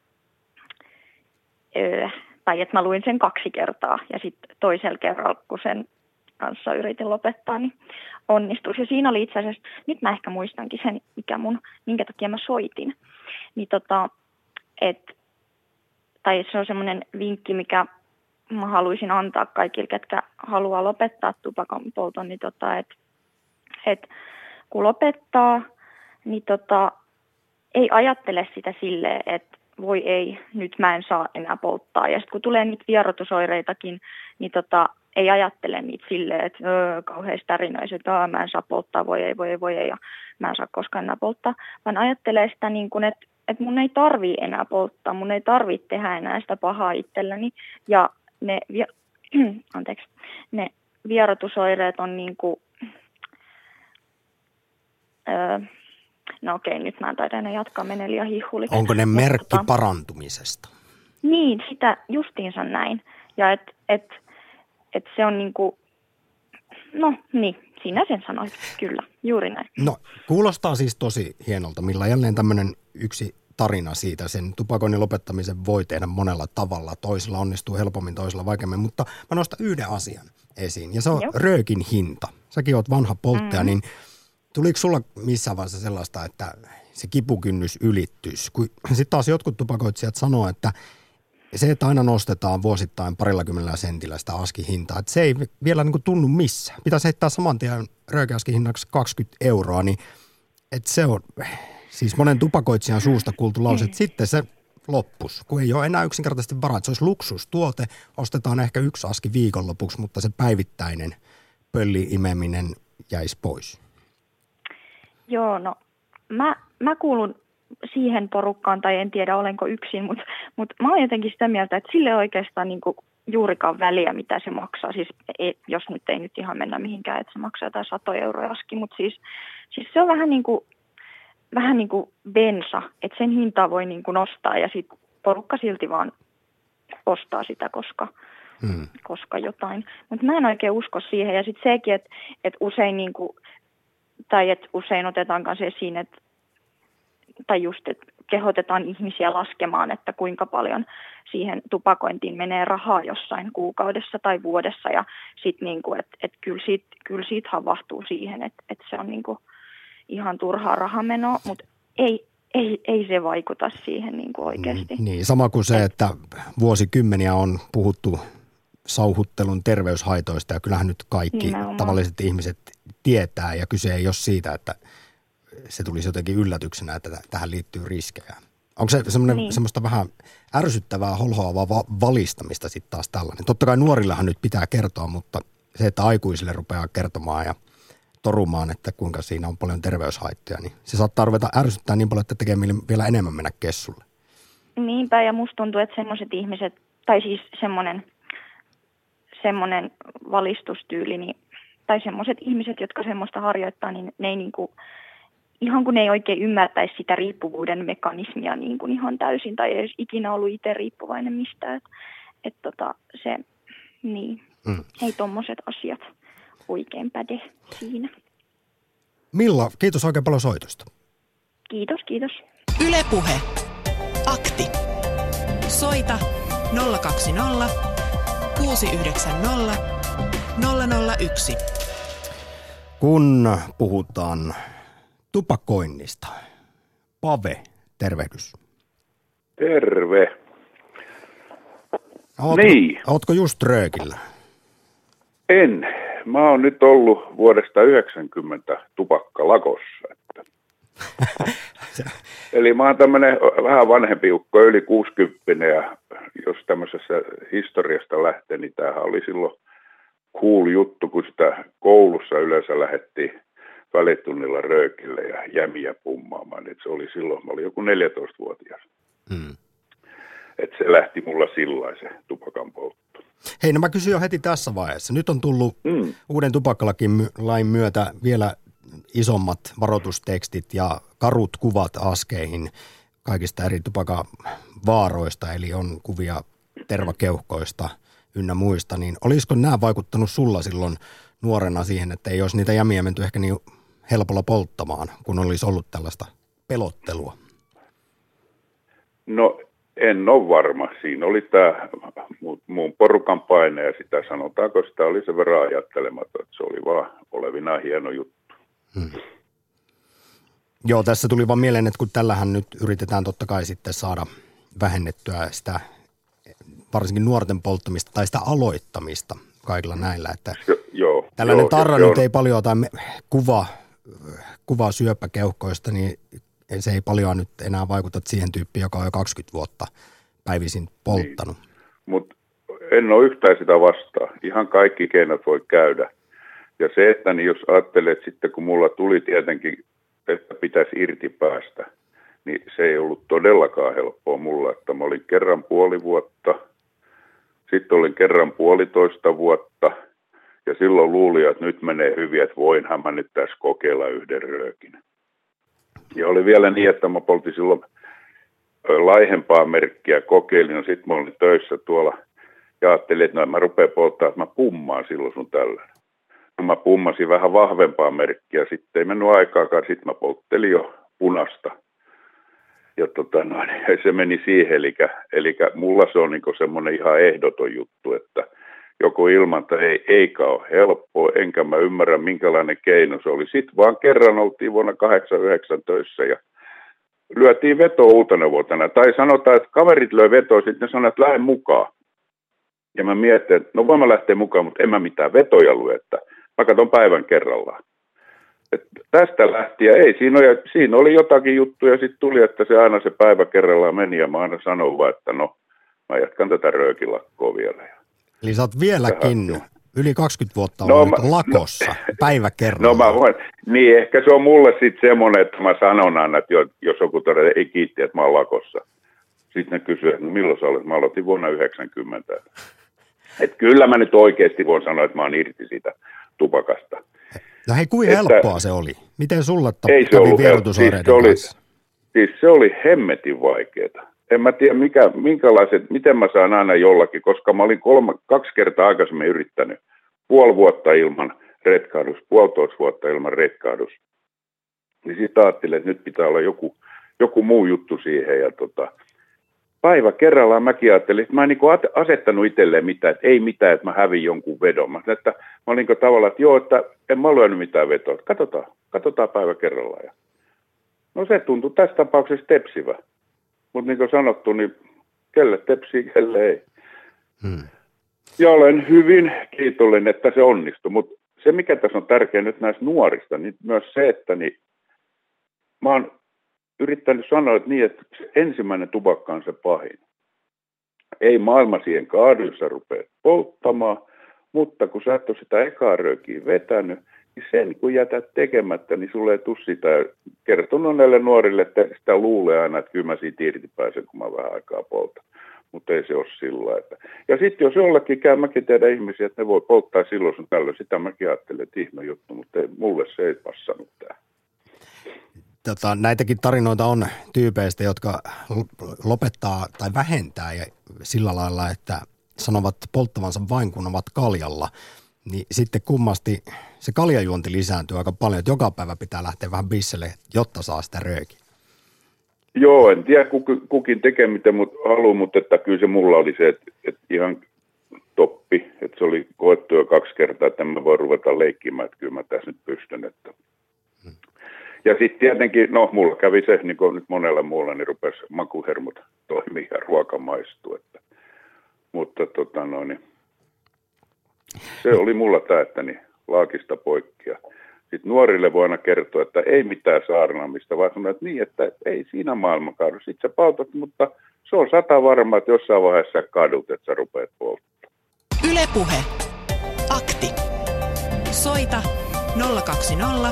tai että mä luin sen 2 kertaa, ja sitten toisella kerralla, kun sen kanssa yritin lopettaa, niin onnistuisi. Ja siinä oli itse asiassa, nyt mä ehkä muistankin sen, minkä takia mä soitin. Niin tai se on semmoinen vinkki, mikä mä haluaisin antaa kaikille, ketkä haluaa lopettaa tupakan polton, niin että kun lopettaa, niin ei ajattele sitä silleen, että voi ei, nyt mä en saa enää polttaa. Ja sitten kun tulee niitä vierotusoireitakin, niin ei ajattele niitä silleen, että kauheasti tärinöiset, että mä en saa polttaa, voi ei, ja mä en saa koskaan enää polttaa. Vaan ajattelee sitä niin kuin, että mun ei tarvii enää polttaa, mun ei tarvitse tehdä enää sitä pahaa itselleni. Ja ne vierotusoireet on niin kuin, no okei, nyt mä en taida enää jatkaa, menee liian hihuli. Onko ne merkki parantumisesta? Niin, sitä justiinsa näin. Ja et se on niinku, no niin, sinä sen sanoit, kyllä, juuri näin. No, kuulostaa siis tosi hienolta, millä jälleen tämmöinen yksi tarina siitä, sen tupakoinnin lopettamisen voi tehdä monella tavalla. Toisella onnistuu helpommin, toisella vaikeammin, mutta mä nostan yhden asian esiin, ja se on röökin hinta. Säkin oot vanha polttaja, niin tuliko sulla missään vaiheessa sellaista, että se kipukynnys ylittyisi? Sitten taas jotkut tupakoitsijat sanoo, että se, että aina nostetaan vuosittain 20 sentillä sitä askihintaa, että se ei vielä niin kuin tunnu missään. Pitäisi heittää saman tien röökiaskin hinnaksi 20 €, niin että se on siis monen tupakoitsijan suusta kuultu lause, että sitten se loppus, kun ei ole enää yksinkertaisesti varaa. Se olisi luksustuote, ostetaan ehkä 1 aski viikonlopuksi, mutta se päivittäinen pölli-imeminen jäisi pois. Joo, no mä kuulun siihen porukkaan, tai en tiedä olenko yksin, mutta mä oon jotenkin sitä mieltä, että sille oikeastaan niinku juurikaan väliä, mitä se maksaa. Siis jos nyt ei nyt ihan mennä mihinkään, että se maksaa jotain 100 € aski, mutta siis se on vähän niin kuin bensa, että sen hintaa voi niin kuin nostaa ja sitten porukka silti vaan ostaa sitä, koska jotain. Mutta mä en oikein usko siihen, ja sitten sekin, että usein niin kuin, tai että usein otetaan kanssa esiin, että tai just, että kehotetaan ihmisiä laskemaan, että kuinka paljon siihen tupakointiin menee rahaa jossain kuukaudessa tai vuodessa, ja sitten niin kuin, että kyllä siitä havahtuu siihen, että se on niin kuin ihan turhaa rahamenoa, mutta ei se vaikuta siihen niin kuin oikeasti. Niin, sama kuin se, että vuosikymmeniä on puhuttu sauhuttelun terveyshaitoista, ja kyllähän nyt kaikki tavalliset ihmiset tietää, ja kyse ei ole siitä, että se tulisi jotenkin yllätyksenä, että tähän liittyy riskejä. Onko se semmoista vähän ärsyttävää, holhoavaa valistamista sitten taas tällainen? Totta kai nuorillahan nyt pitää kertoa, mutta se, että aikuisille rupeaa kertomaan ja torumaan, että kuinka siinä on paljon terveyshaittoja, niin se saattaa ruveta ärsyttää niin paljon, että tekee vielä enemmän mennä kessulle. Niinpä, ja musta tuntuu, että semmoiset ihmiset, tai siis semmoinen valistustyyli, niin, tai semmoiset ihmiset, jotka semmoista harjoittaa, niin ne ei niinku, ihan kun ne ei oikein ymmärtäisi sitä riippuvuuden mekanismia niin kuin ihan täysin, tai ei olisi ikinä ollut itse riippuvainen mistään, ei tommoset asiat oikein päde siinä. Milla, kiitos oikein paljon soitosta. Kiitos. Yle Puhe. Akti. Soita 020 690 001. Kun puhutaan tupakoinnista, Pave, tervehdys. Terve. Ootko just röökillä? En. Mä oon nyt ollut vuodesta 90 tupakkalakossa. Eli mä oon tämmönen vähän vanhempi ukko, yli 60, ja jos tämmöisessä historiasta lähtee, niin tämähän oli silloin cool juttu, kun sitä koulussa yleensä lähdettiin välitunnilla röökille ja jämiä pummaamaan. Et se oli silloin, mä olin joku 14-vuotias. Että se lähti mulla sillain se tupakan poltto. Hei, no mä kysyn jo heti tässä vaiheessa. Nyt on tullut uuden tupakkalain myötä vielä isommat varoitustekstit ja karut kuvat askeihin kaikista eri tupakan vaaroista, eli on kuvia tervakeuhkoista ynnä muista, niin olisiko nämä vaikuttanut sulla silloin nuorena siihen, että ei olisi niitä jämiä menty ehkä niin helpolla polttamaan, kun olisi ollut tällaista pelottelua? No en ole varma. Siinä oli tämä muun porukan paine ja sitä sanotaanko sitä oli sen verran ajattelematon, että se oli vaan olevinaan hieno juttu. Joo, tässä tuli vaan mieleen, että kun tällähän nyt yritetään totta kai sitten saada vähennettyä sitä varsinkin nuorten polttamista tai sitä aloittamista kaikilla näillä, että tällainen tarra nyt ei paljon tai kuva syöpäkeuhkoista, niin se ei paljon nyt enää vaikuta siihen tyyppiin, joka on jo 20 vuotta päivisin polttanut. Niin. Mutta en ole yhtään sitä vastaan. Ihan kaikki keinot voi käydä. Ja se, että niin jos ajattelet sitten, kun mulla tuli tietenkin, että pitäisi irti päästä, niin se ei ollut todellakaan helppoa mulla, että mä olin kerran puoli vuotta, sitten olin kerran 1,5 vuotta, ja silloin luulin, että nyt menee hyvin, että voinhan mä nyt tässä kokeilla yhden röökin. Ja oli vielä niin, että mä poltin silloin laihempaa merkkiä, kokeilin, ja sitten mä olin töissä tuolla, ja ajattelin, että mä rupean polttamaan, että mä pummaan silloin sun tällä. No mä pummasin vähän vahvempaa merkkiä, sitten ei mennyt aikaakaan, sitten mä polttelin jo punasta. Ja se meni siihen, eli mulla se on niinku semmoinen ihan ehdoton juttu, että joko ilman tai eikä ole helppoa, enkä mä ymmärrä minkälainen keino se oli. Sitten vaan kerran oltiin vuonna 1989 töissä ja lyötiin vetoa uutena vuotena. Tai sanotaan, että kaverit löi vetoa, sitten ne sanoi, että lähde mukaan. Ja mä mietin, että no voin mä lähteä mukaan, mutta en mä mitään vetoja lue, että mä katson päivän kerrallaan. Että tästä lähtien, ei, siinä oli jotakin juttuja, ja sitten tuli, että se aina se päivä kerrallaan meni, ja mä aina sanoin vaan, että no, mä jatkan tätä röökilakkoa vielä. Eli sä oot vieläkin yli 20 vuotta ollut lakossa, päivä kerrallaan. No mä voin, niin ehkä se on mulle sitten semmoinen, että mä sanon aina, että jos joku todella ei kiitti, että mä oon lakossa. Sitten ne kysyy, että no milloin sä olet? Mä aloitin vuonna 1990. Että kyllä mä nyt oikeasti voin sanoa, että mä oon irti siitä tupakasta. No hei, kuinka helppoa se oli? Miten sulla kävi vierotusoireiden kanssa? Siis se oli hemmetin vaikeaa. En mä tiedä, miten mä saan aina jollakin, koska mä olin 2 kertaa aikaisemmin yrittänyt 0,5 vuotta ilman retkahdus, 1,5 vuotta ilman retkahdus. Niin sitten ajattelin, että nyt pitää olla joku muu juttu siihen. Ja päivä kerrallaan mäkin ajattelin, että mä en asettanut itselleen mitään, että ei mitään, että mä hävin jonkun vedon. Mä olin tavallaan, että joo, että en mä lyönyt mitään vetoa. Katsotaan päivä kerrallaan. Ja no se tuntui tässä tapauksessa tepsivä. Mutta niin kuin sanottu, niin kelle tepsii, kelle ei. Ja olen hyvin kiitollinen, että se onnistui. Mutta se, mikä tässä on tärkeää nyt näistä nuorista, niin myös se, että mä oon yrittänyt sanoa, että niin, että se ensimmäinen tupakka on se pahin. Ei maailma siihen kaadu, jos sä rupeat polttamaan, mutta kun sä et ole sitä ekaa röökiä vetänyt, niin sen kun jätät tekemättä, niin sulle ei tule sitä. Kertonut näille nuorille, että sitä luulee aina, että kyllä mä siitä irti pääsen, kun mä vähän aikaa poltan. Mutta ei se ole sillä. Ja sitten jos jollekin käy, mäkin tiedän ihmisiä, että ne voi polttaa silloin sun tällöin. Sitä mäkin ajattelen, että ihme juttu, mutta mulle se ei passannut tämä. Näitäkin tarinoita on tyypeistä, jotka lopettaa tai vähentää ja sillä lailla, että sanovat polttavansa vain kun ovat kaljalla. Niin sitten kummasti se kaljajuonti lisääntyy aika paljon, että joka päivä pitää lähteä vähän bisselle, jotta saa sitä röökiä. Joo, en tiedä kukin tekee miten haluaa, mutta että kyllä se mulla oli se, että ihan toppi, että se oli koettu jo 2 kertaa, että en mä voi ruveta leikkimään, että kyllä mä tässä nyt pystyn. Että. Ja sitten tietenkin, no mulla kävi se, niin kuin nyt monella muulla, niin rupesi makuhermot toimia ja ruoka maistuu. Mutta se oli mulla tämä, että niin laakista poikkia. Sitten nuorille voi aina kertoa, että ei mitään saarnaamista, vaan sanoa, että niin, että ei siinä maailma kaadu. Sitten sä pautat, mutta se on 100 varmaa, että jossain vaiheessa kadut, että sä rupeat polttamaan. Yle Puhe. Akti. Soita 020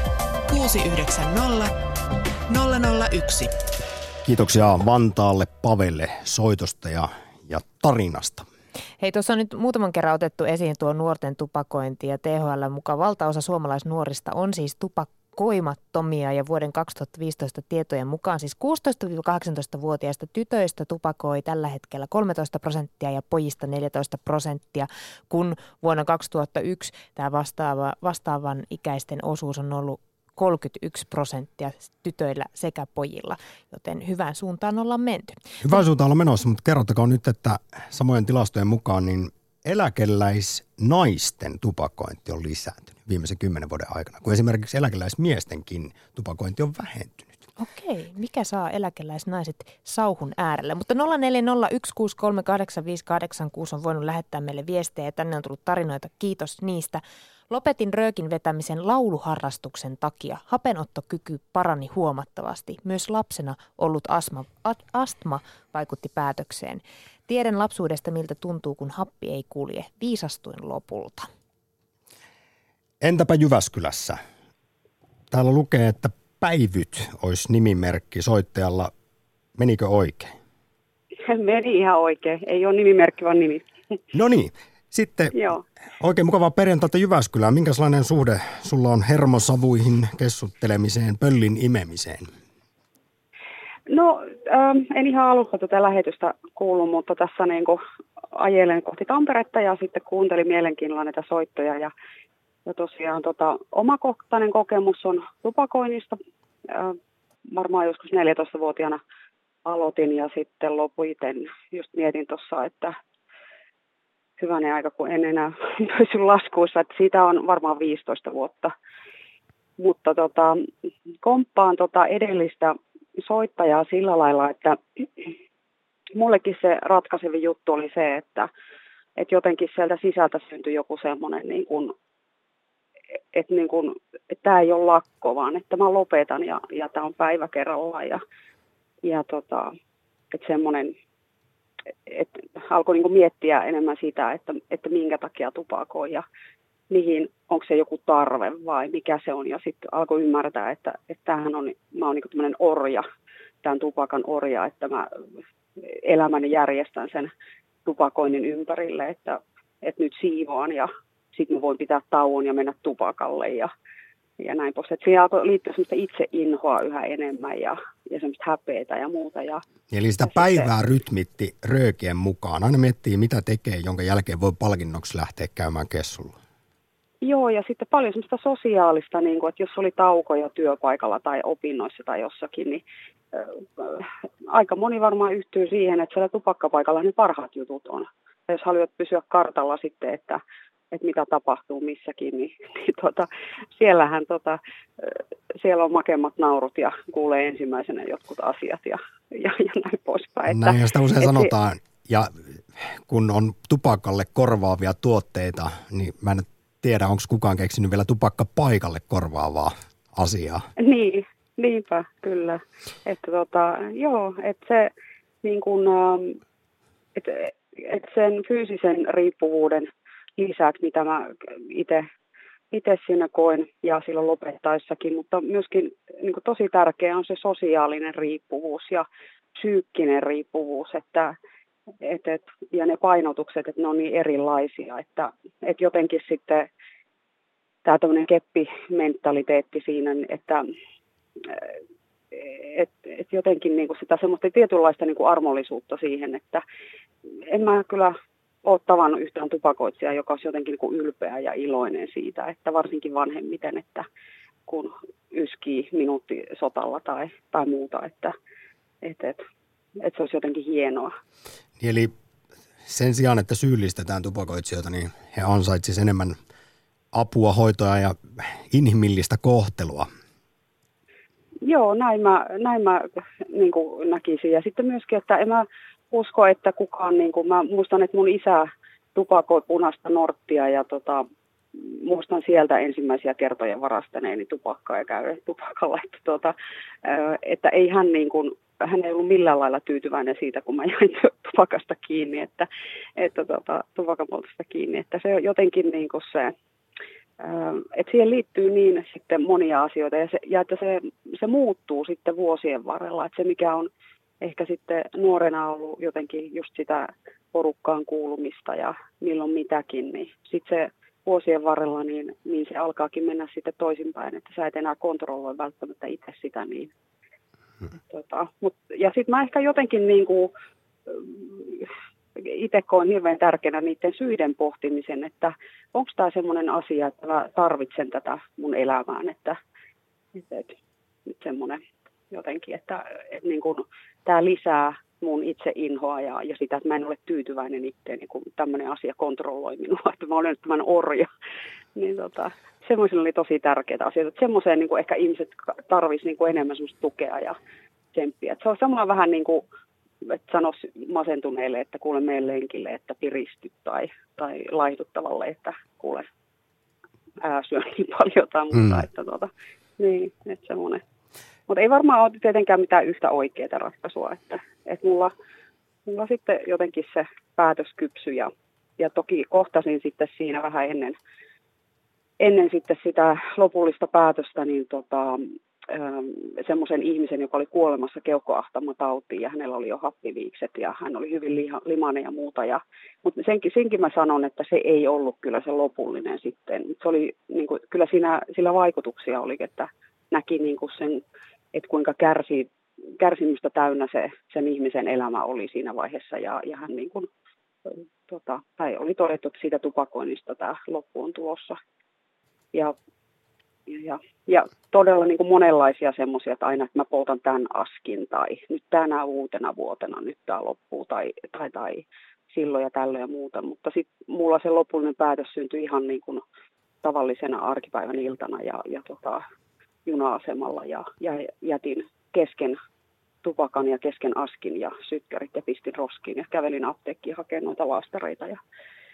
690 001. Kiitoksia Vantaalle Pavelle soitosta ja tarinasta. Hei, tuossa on nyt muutaman kerran otettu esiin tuo nuorten tupakointi ja THL mukaan valtaosa suomalaisnuorista on siis koimattomia ja vuoden 2015 tietojen mukaan siis 16-18-vuotiaista tytöistä tupakoi tällä hetkellä 13% ja pojista 14%, kun vuonna 2001 tämä vastaavan ikäisten osuus on ollut 31% tytöillä sekä pojilla, joten hyvään suuntaan ollaan menty. Hyvään suuntaan ollaan menossa, mutta kerrottakaa nyt, että samojen tilastojen mukaan niin eläkeläisnaisten tupakointi on lisääntynyt viimeisen 10 vuoden aikana, kun esimerkiksi eläkeläismiestenkin tupakointi on vähentynyt. Okei, mikä saa eläkeläisnaiset sauhun äärelle? Mutta 0401638586 on voinut lähettää meille viestejä ja tänne on tullut tarinoita. Kiitos niistä. Lopetin röökin vetämisen lauluharrastuksen takia. Hapenottokyky parani huomattavasti. Myös lapsena ollut astma vaikutti päätökseen. Tiedän lapsuudesta, miltä tuntuu, kun happi ei kulje. Viisastuin lopulta. Entäpä Jyväskylässä? Täällä lukee, että Päivyt olisi nimimerkki soittajalla. Menikö oikein? Meni ihan oikein. Ei ole nimimerkki, vaan nimi. No niin. Sitten joo. Oikein mukavaa perjantaita Jyväskylään. Minkälainen suhde sulla on hermosavuihin, kessuttelemiseen, pöllin imemiseen? No en ihan alussa tätä lähetystä kuullut, mutta tässä niin kuin ajelen kohti Tamperetta ja sitten kuuntelin mielenkiinnolla näitä soittoja. Ja tosiaan omakohtainen kokemus on tupakoinnista. Varmaan joskus 14-vuotiaana aloitin ja sitten lopuiten just mietin tuossa, että hyvänen aika, kun en enää pysy laskuissa, että siitä on varmaan 15 vuotta. Mutta komppaan edellistä soittajaa sillä lailla, että mullekin se ratkaisevin juttu oli se, että jotenkin sieltä sisältä syntyi joku semmoinen, että tämä ei ole lakko, vaan että mä lopetan ja tämä on päivä kerrallaan. Että semmoinen, että alkoi miettiä enemmän sitä, että minkä takia tupakoi ja mihin, onko se joku tarve vai mikä se on. Ja sitten alkoi ymmärtää, että tämähän on, mä oon tämmöinen orja, tämän tupakan orja, että mä elämäni järjestän sen tupakoinnin ympärille, että nyt siivoan ja sitten mä voin pitää tauon ja mennä tupakalle ja näin pois. Että siihen alkoi liittyä semmoista itseinhoa yhä enemmän ja semmoista häpeätä ja muuta. Eli sitä päivää rytmitti röökien mukaan. Aina miettii, mitä tekee, jonka jälkeen voi palkinnoksi lähteä käymään kessulla. Joo, ja sitten paljon semmoista sosiaalista, niin kuin, että jos oli taukoja työpaikalla tai opinnoissa tai jossakin, niin aika moni varmaan yhtyy siihen, että siellä tupakkapaikalla ne parhaat jutut on. Ja jos haluat pysyä kartalla sitten, että mitä tapahtuu missäkin, niin siellähän siellä on makemmat naurut ja kuulee ensimmäisenä jotkut asiat ja näin poispäin. Näin sitä usein sanotaan, ja kun on tupakalle korvaavia tuotteita, niin mä en tiedä, onko kukaan keksinyt vielä tupakkapaikalle korvaavaa asiaa. Niin, niinpä, kyllä. Että joo, että se niin kuin, että sen fyysisen riippuvuuden lisäksi, mitä mä itse siinä koen ja silloin lopettaessakin, mutta myöskin niin kuin tosi tärkeä on se sosiaalinen riippuvuus ja psyykkinen riippuvuus, ja ne painotukset, että ne on niin erilaisia, että jotenkin sitten tämä tämmöinen keppimentaliteetti siinä, että jotenkin niin kuin sitä semmoista tietynlaista niin kuin armollisuutta siihen, että en mä kyllä ole tavannut yhtään tupakoitsijaa, joka olisi jotenkin niin kuin ylpeä ja iloinen siitä, että varsinkin vanhemmiten, että kun yskii minuutti sotalla tai muuta, että se olisi jotenkin hienoa. Eli sen sijaan, että syyllistetään tupakoitsijoita, niin he ansaitsisivat enemmän apua, hoitoa ja inhimillistä kohtelua. Joo, näin mä niin kuin näkisin. Ja sitten myöskin, että en mä usko, että kukaan, niin kuin, mä muistan, että mun isä tupakoi punaista norttia ja muistan sieltä ensimmäisiä kertoja varastaneeni tupakkaa ja käy tupakalla, että ei hän niin kuin, hän ei ollut millään lailla tyytyväinen siitä, kun mä jäin tupakasta kiinni, että tupakanpoltosta kiinni, että se on jotenkin niin kuin se, että siihen liittyy niin sitten monia asioita ja että se muuttuu sitten vuosien varrella, että se mikä on ehkä sitten nuorena ollut jotenkin just sitä porukkaan kuulumista ja milloin mitäkin, niin sitten se vuosien varrella, niin se alkaakin mennä sitten toisinpäin, että sä et enää kontrolloi välttämättä itse sitä. Niin, ja sitten mä ehkä jotenkin niin kuin, itse koen hirveän tärkeänä niiden syiden pohtimisen, että onko tämä semmoinen asia, että mä tarvitsen tätä mun elämään, että nyt semmoinen jotenkin, että niin kuin, tämä lisää mun itse inhoa ja sitä, että mä en ole tyytyväinen itseeni, kun tämmöinen asia kontrolloi minua, että mä olen nyt tämän orja. Niin semmoisilla oli tosi tärkeitä asioita. Että semmoiseen niin kuin ehkä ihmiset tarvitsisi niin kuin enemmän semmoista tukea ja tsemppiä. Että se on samalla vähän niin kuin, että sanoisi masentuneille, että kuule meidän lenkille, että piristy tai laihduttavalle, että kuule syö niin paljon tai muuta. Että niin, että semmoinen. Mutta ei varmaan ole tietenkään mitään yhtä oikeaa ratkaisua, että mulla sitten jotenkin se päätös kypsyi ja toki kohtasin sitten siinä vähän ennen sitten sitä lopullista päätöstä niin semmoisen ihmisen, joka oli kuolemassa keuhkoahtamatautiin ja hänellä oli jo happiviikset ja hän oli hyvin limainen ja muuta. Mutta senkin mä sanon, että se ei ollut kyllä se lopullinen sitten. Se oli, niin kuin, kyllä sillä vaikutuksia oli, että näki niin kuin sen, että kuinka kärsimystä täynnä sen ihmisen elämä oli siinä vaiheessa ja hän niin kuin, tai oli todettu, että siitä tupakoinnista tämä loppu on tulossa. Ja todella niin kuin monenlaisia semmoisia, että aina, että mä poltan tämän askin tai nyt tänä uutena vuotena, nyt tämä loppuu tai silloin ja tällöin ja muuta. Mutta sitten mulla se lopullinen päätös syntyi ihan niin kuin tavallisena arkipäivän iltana ja juna-asemalla ja jätin kesken tupakan ja kesken askin ja sykkärit ja pistin roskiin ja kävelin apteekkiin hakemaan noita laastareita ja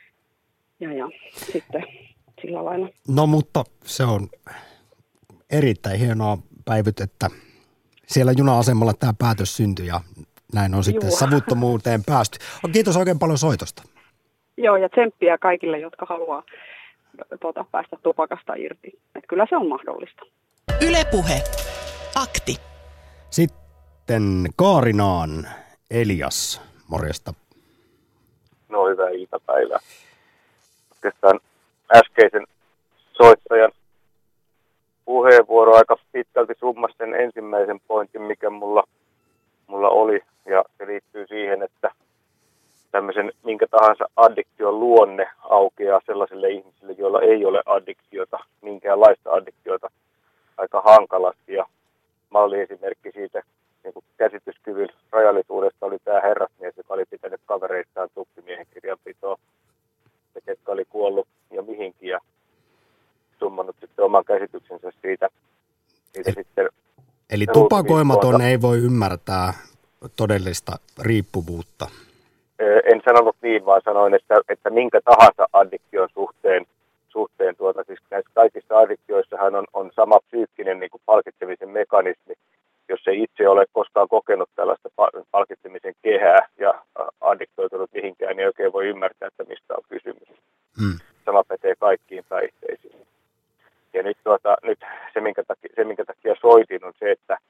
sitten sillä lailla. No mutta se on erittäin hienoa Päivyt, että siellä juna-asemalla tämä päätös syntyi ja näin on sitten savuttomuuteen päästy. Kiitos oikein paljon soitosta. Joo, ja tsemppiä kaikille, jotka haluaa päästä tupakasta irti. Että kyllä se on mahdollista. Yle Puhe. Akti. Sitten Kaarinaan Elias, morjesta. No hyvää iltapäivää. Oikeastaan äskeisen soittajan puheenvuoro aika pitkälti summasi sen ensimmäisen pointin, mikä mulla oli. Ja se liittyy siihen, että tämmöisen minkä tahansa addiktion luonne aukeaa sellaisille ihmisille, joilla ei ole addiktiota, minkäänlaista addiktiota, aika hankalasti. Ja malliesimerkki siitä niin kuin käsityskyvyn rajallisuudesta oli tämä herrasmies, joka oli pitänyt kavereissaan tuppimiehen kirjanpitoa, ja ketkä oli kuollut jo mihinkin ja summannut sitten oman käsityksensä siitä sitten. Eli tupakoimaton ei voi ymmärtää todellista riippuvuutta. En sanonut niin, vaan sanoin, että minkä tahansa addiktion suhteen siis näissä kaikissa addiktioissahan on sama psyykkinen niin kuin palkitsemisen mekanismi. Jos ei itse ole koskaan kokenut tällaista palkitsemisen kehää ja addiktoitunut mihinkään, niin oikein voi ymmärtää, että mistä on kysymys. Sama pätee kaikkiin päihteisiin. Ja nyt se, minkä takia soitin, on se, että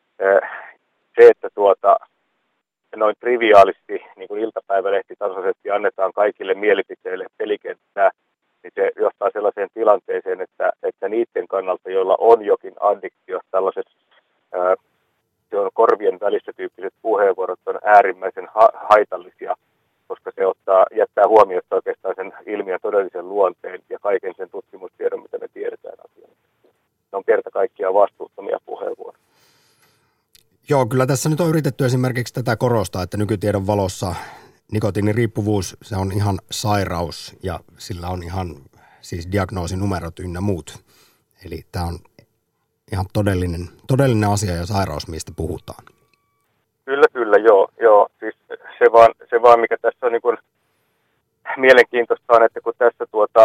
noin triviaalisti, niin kuin iltapäivälehtitasoisesti annetaan kaikille mielipiteille pelikenttää, niin se johtaa sellaiseen tilanteeseen, että niiden kannalta, joilla on jokin addiktio, tällaiset korvien välissä tyyppiset puheenvuorot on äärimmäisen haitallisia, koska se jättää huomiosta oikeastaan sen ilmiön todellisen luonteen ja kaiken sen tutkimustiedon, mitä me tiedetään asiasta. Ne on kerta kaikkiaan vastuuttomia puheenvuoroja. Joo, kyllä tässä nyt on yritetty esimerkiksi tätä korostaa, että nykytiedon valossa nikotiiniriippuvuus, se on ihan sairaus ja sillä on ihan siis diagnoosinumerot ynnä muut. Eli tämä on ihan todellinen asia ja sairaus, mistä puhutaan. Kyllä, joo. Siis se vaan mikä tässä on niin kuin mielenkiintoista on, että kun tässä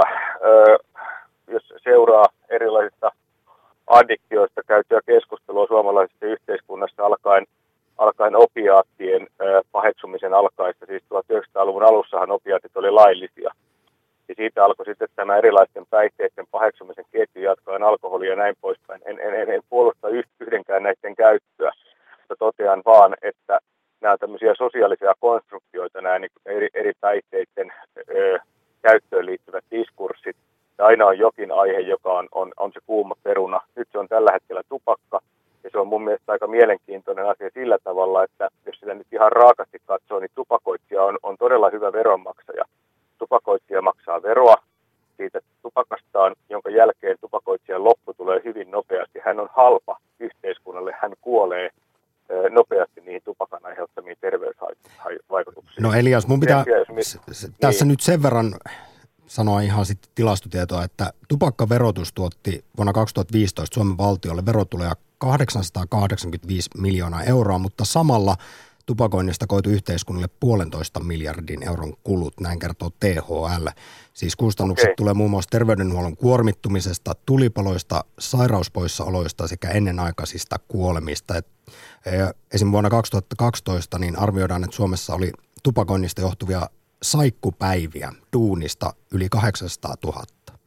jos seuraa erilaisista addiktioista käytyä keskustelua suomalaisessa yhteiskunnassa alkaen opiaattien paheksumisen alkaessa, siis 1900-luvun alussahan opiaatit oli laillisia. Ja siitä alkoi sitten tämä erilaisten päihteiden paheksumisen ketju jatkaen alkoholia ja näin poispäin. En puolusta yhdenkään näiden käyttöä, mutta totean vaan, että nämä tämmöisiä sosiaalisia konstruktioita, nämä niin eri päihteiden käyttöön liittyvät diskurssit, että aina on jokin aihe, joka on se kuuma peruna. Nyt se on tällä hetkellä tupakka, ja se on mun mielestä aika mielenkiintoinen asia sillä tavalla, että jos sitä nyt ihan raakasti katsoo, niin tupakoitsija on todella hyvä veronmaksaja. Tupakoitsija maksaa veroa siitä tupakastaan, jonka jälkeen tupakoitsijan loppu tulee hyvin nopeasti. Hän on halpa yhteiskunnalle, hän kuolee nopeasti niihin tupakan aiheuttamiin terveysvaikutuksiin. No Elias, mun pitää tässä nyt sen verran sanoa ihan sitten tilastotietoa, että tupakkaverotus tuotti vuonna 2015 Suomen valtiolle verotuloja 885 miljoonaa euroa, mutta samalla tupakoinnista koitui yhteiskunnalle 1,5 miljardin euron kulut, näin kertoo THL. Siis kustannukset tulee muun muassa terveydenhuollon kuormittumisesta, tulipaloista, sairauspoissaoloista sekä ennenaikaisista kuolemista. Esim. Vuonna 2012 niin arvioidaan, että Suomessa oli tupakoinnista johtuvia saikkupäiviä duunista yli 800 000.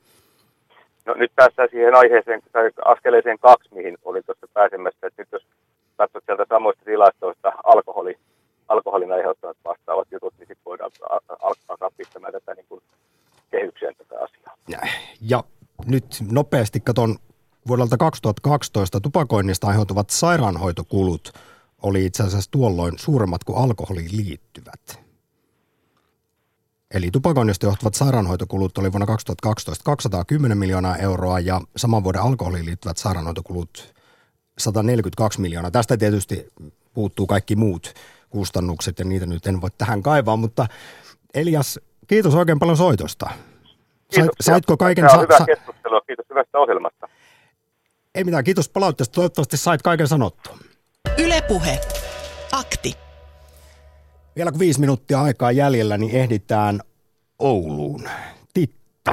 No nyt päästään siihen aiheeseen, tai askeleeseen 2, mihin olin tuossa pääsemässä. Että nyt jos katsot sieltä samoista tilastoista alkoholin aiheuttamat vastaavat jutut, niin sitten voidaan alkaa pistämään tätä niin kuin kehykseen tätä asiaa. Ja nyt nopeasti katson vuodelta 2012 tupakoinnista aiheutuvat sairaanhoitokulut oli itse asiassa tuolloin suuremmat kuin alkoholiin liittyvät. Eli tupakoinnista johtuvat sairaanhoitokulut oli vuonna 2012 210 miljoonaa euroa ja saman vuoden alkoholiin liittyvät sairaanhoitokulut 142 miljoonaa. Tästä tietysti puuttuu kaikki muut kustannukset ja niitä nyt en voi tähän kaivaa, mutta Elias, kiitos oikein paljon soitosta. Saitko kaiken? Tämä on hyvä keskustelua, kiitos hyvästä ohjelmasta. Ei mitään, kiitos palautteesta. Toivottavasti sait kaiken sanottua. Yle Puhe. Akti. Vielä kun 5 minuuttia aikaa jäljellä, niin ehditään Ouluun. Titta.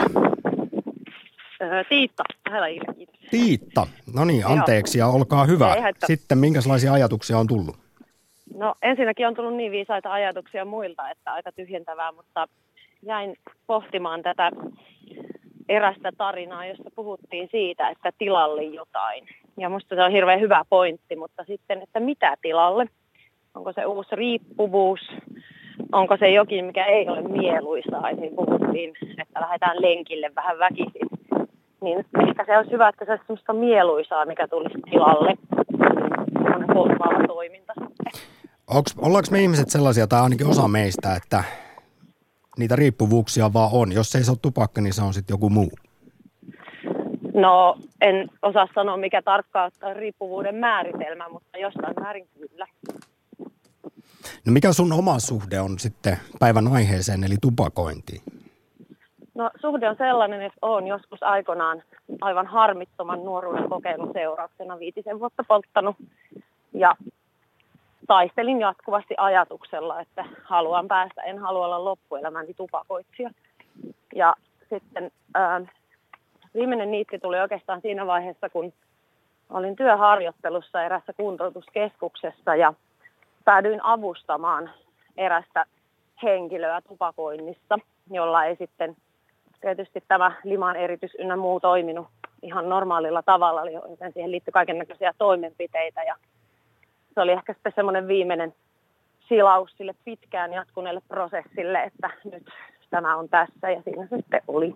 Tiitta. Kiitos. Tiitta. No niin, anteeksi ja olkaa hyvä. Sitten minkälaisia ajatuksia on tullut? No ensinnäkin on tullut niin viisaita ajatuksia muilta, että aika tyhjentävää, mutta jäin pohtimaan tätä erästä tarinaa, jossa puhuttiin siitä, että tilalle jotain. Ja musta se on hirveän hyvä pointti, mutta sitten, että mitä tilalle? Onko se uusi riippuvuus? Onko se jokin, mikä ei ole mieluisaa? Niin puhuttiin, että lähdetään lenkille vähän väkisin. Niin ehkä se olisi hyvä, että se olisi semmoista mieluisaa, mikä tulisi tilalle. Semmoinen korvaava toiminta. Ollaanko me ihmiset sellaisia, tai ainakin osa meistä, että niitä riippuvuuksia vaan on? Jos ei se ole tupakka, niin se on sitten joku muu. No, en osaa sanoa, mikä tarkkaan on riippuvuuden määritelmä, mutta jostain määrin kyllä. No mikä sun oma suhde on sitten päivän aiheeseen, eli tupakointiin? No suhde on sellainen, että olen joskus aikoinaan aivan harmittoman nuoruuden kokeilun seurauksena 5 vuotta polttanut. Ja taistelin jatkuvasti ajatuksella, että haluan päästä, en halua olla loppuelämäni tupakoitsija. Ja sitten viimeinen niitti tuli oikeastaan siinä vaiheessa, kun olin työharjoittelussa erässä kuntoutuskeskuksessa ja päädyin avustamaan erästä henkilöä tupakoinnissa, jolla ei sitten tietysti tämä liman eritys ynnä muu toiminut ihan normaalilla tavalla, joten siihen liittyi kaikennäköisiä toimenpiteitä ja se oli ehkä sitten semmoinen viimeinen silaus sille pitkään jatkuneelle prosessille, että nyt tämä on tässä ja siinä se sitten oli.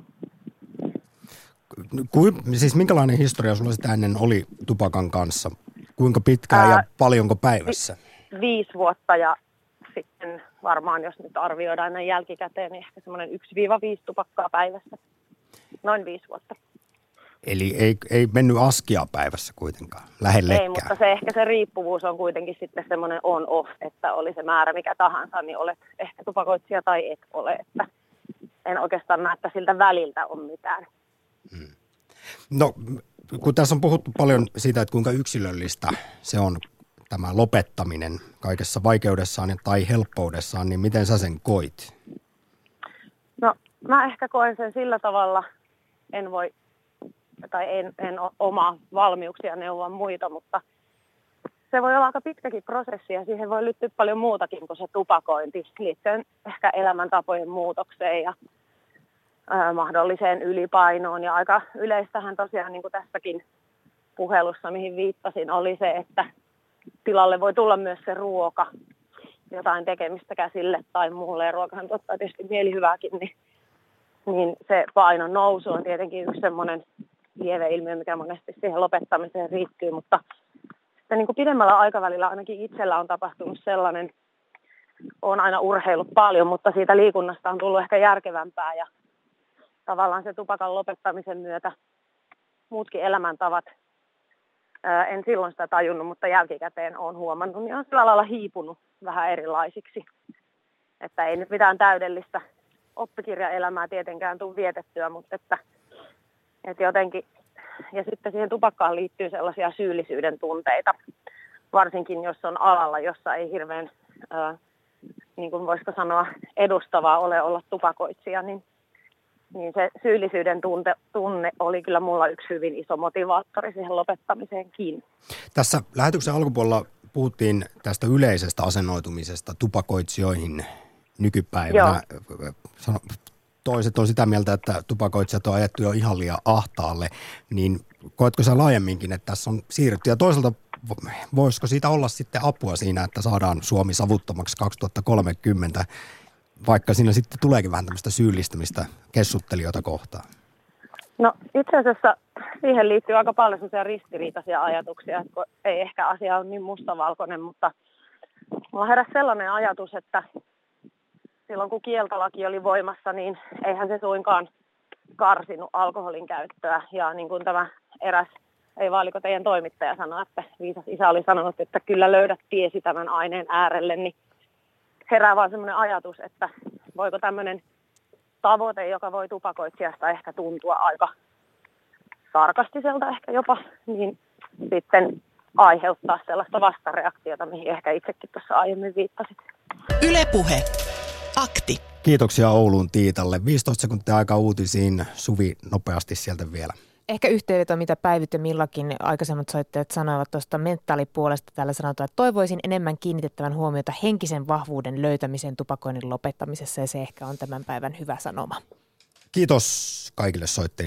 Siis minkälainen historia sulla sitä ennen oli tupakan kanssa? Kuinka pitkään ja paljonko päivässä? 5 vuotta ja sitten varmaan, jos nyt arvioidaan näin jälkikäteen, niin ehkä semmoinen 1-5 tupakkaa päivässä. Noin 5 vuotta. Eli ei mennyt askia päivässä kuitenkaan, lähellekään. Ei, mutta se ehkä se riippuvuus on kuitenkin sitten semmoinen on-off, että oli se määrä mikä tahansa, niin olet ehkä tupakoitsija tai et ole. Että en oikeastaan näe, että siltä väliltä on mitään. No, kun tässä on puhuttu paljon siitä, että kuinka yksilöllistä se on tämä lopettaminen kaikessa vaikeudessaan tai helppoudessaan, niin miten sä sen koit? No, mä ehkä koen sen sillä tavalla, en voi, tai en ole omaa valmiuksia neuvoa muita, mutta se voi olla aika pitkäkin prosessi ja siihen voi liittyä paljon muutakin kuin se tupakointi, liittyen ehkä elämäntapojen muutokseen ja mahdolliseen ylipainoon. Ja aika yleistähän tosiaan, niin kuin tässäkin puhelussa, mihin viittasin, oli se, että tilalle voi tulla myös se ruoka, jotain tekemistä käsille tai muulle. Ja ruokahan tuottaa tietysti mielihyvääkin, niin niin se painon nousu on tietenkin yksi semmoinen lieveilmiö, mikä monesti siihen lopettamiseen riittyy, mutta sitten niin kuin pidemmällä aikavälillä ainakin itsellä on tapahtunut sellainen, olen aina urheillut paljon, mutta siitä liikunnasta on tullut ehkä järkevämpää ja tavallaan se tupakan lopettamisen myötä muutkin elämäntavat, en silloin sitä tajunnut, mutta jälkikäteen olen huomannut, niin on sillä lailla hiipunut vähän erilaisiksi. Että ei nyt mitään täydellistä oppikirjaelämää tietenkään tule vietettyä, mutta että jotenkin, ja sitten siihen tupakkaan liittyy sellaisia syyllisyyden tunteita, varsinkin jos on alalla, jossa ei hirveän, niin kuin voisiko sanoa, edustavaa ole olla tupakoitsija, niin se syyllisyyden tunne oli kyllä mulla yksi hyvin iso motivaattori siihen lopettamiseenkin. Tässä lähetyksen alkupuolella puhuttiin tästä yleisestä asennoitumisesta tupakoitsijoihin nykypäivänä. Toiset on sitä mieltä, että tupakoitsijat on ajettu jo ihan liian ahtaalle, niin koetko sä laajemminkin, että tässä on siirrytty? Ja toisaalta voisiko siitä olla sitten apua siinä, että saadaan Suomi savuttomaksi 2030, vaikka siinä sitten tuleekin vähän tämmöistä syyllistämistä kessuttelijoita kohtaan? No itse asiassa siihen liittyy aika paljon sellaisia ristiriitaisia ajatuksia, että ei ehkä asia ole niin mustavalkoinen, mutta mulla heräsi sellainen ajatus, että silloin kun kieltolaki oli voimassa, niin eihän se suinkaan karsinut alkoholin käyttöä. Ja niin kuin tämä eräs, ei vaan oliko teidän toimittaja sanoi, että viisas isä oli sanonut, että kyllä löydät tiesi tämän aineen äärelle, niin herää vaan semmoinen ajatus, että voiko tämmöinen tavoite, joka voi tupakoitsijasta ehkä tuntua aika sarkastiselta ehkä jopa, niin sitten aiheuttaa sellaista vastareaktiota, mihin ehkä itsekin tuossa aiemmin viittasit. Yle Puhe. Akti. Kiitoksia Ouluun Tiitalle. 15 sekuntia aikaa uutisiin. Suvi, nopeasti sieltä vielä. Ehkä yhteenveto, mitä Päivit ja Millakin aikaisemmat soittajat sanoivat tuosta mentaalipuolesta. Täällä sanotaan, että toivoisin enemmän kiinnitettävän huomiota henkisen vahvuuden löytämiseen tupakoinnin lopettamisessa, ja se ehkä on tämän päivän hyvä sanoma. Kiitos kaikille soittajille.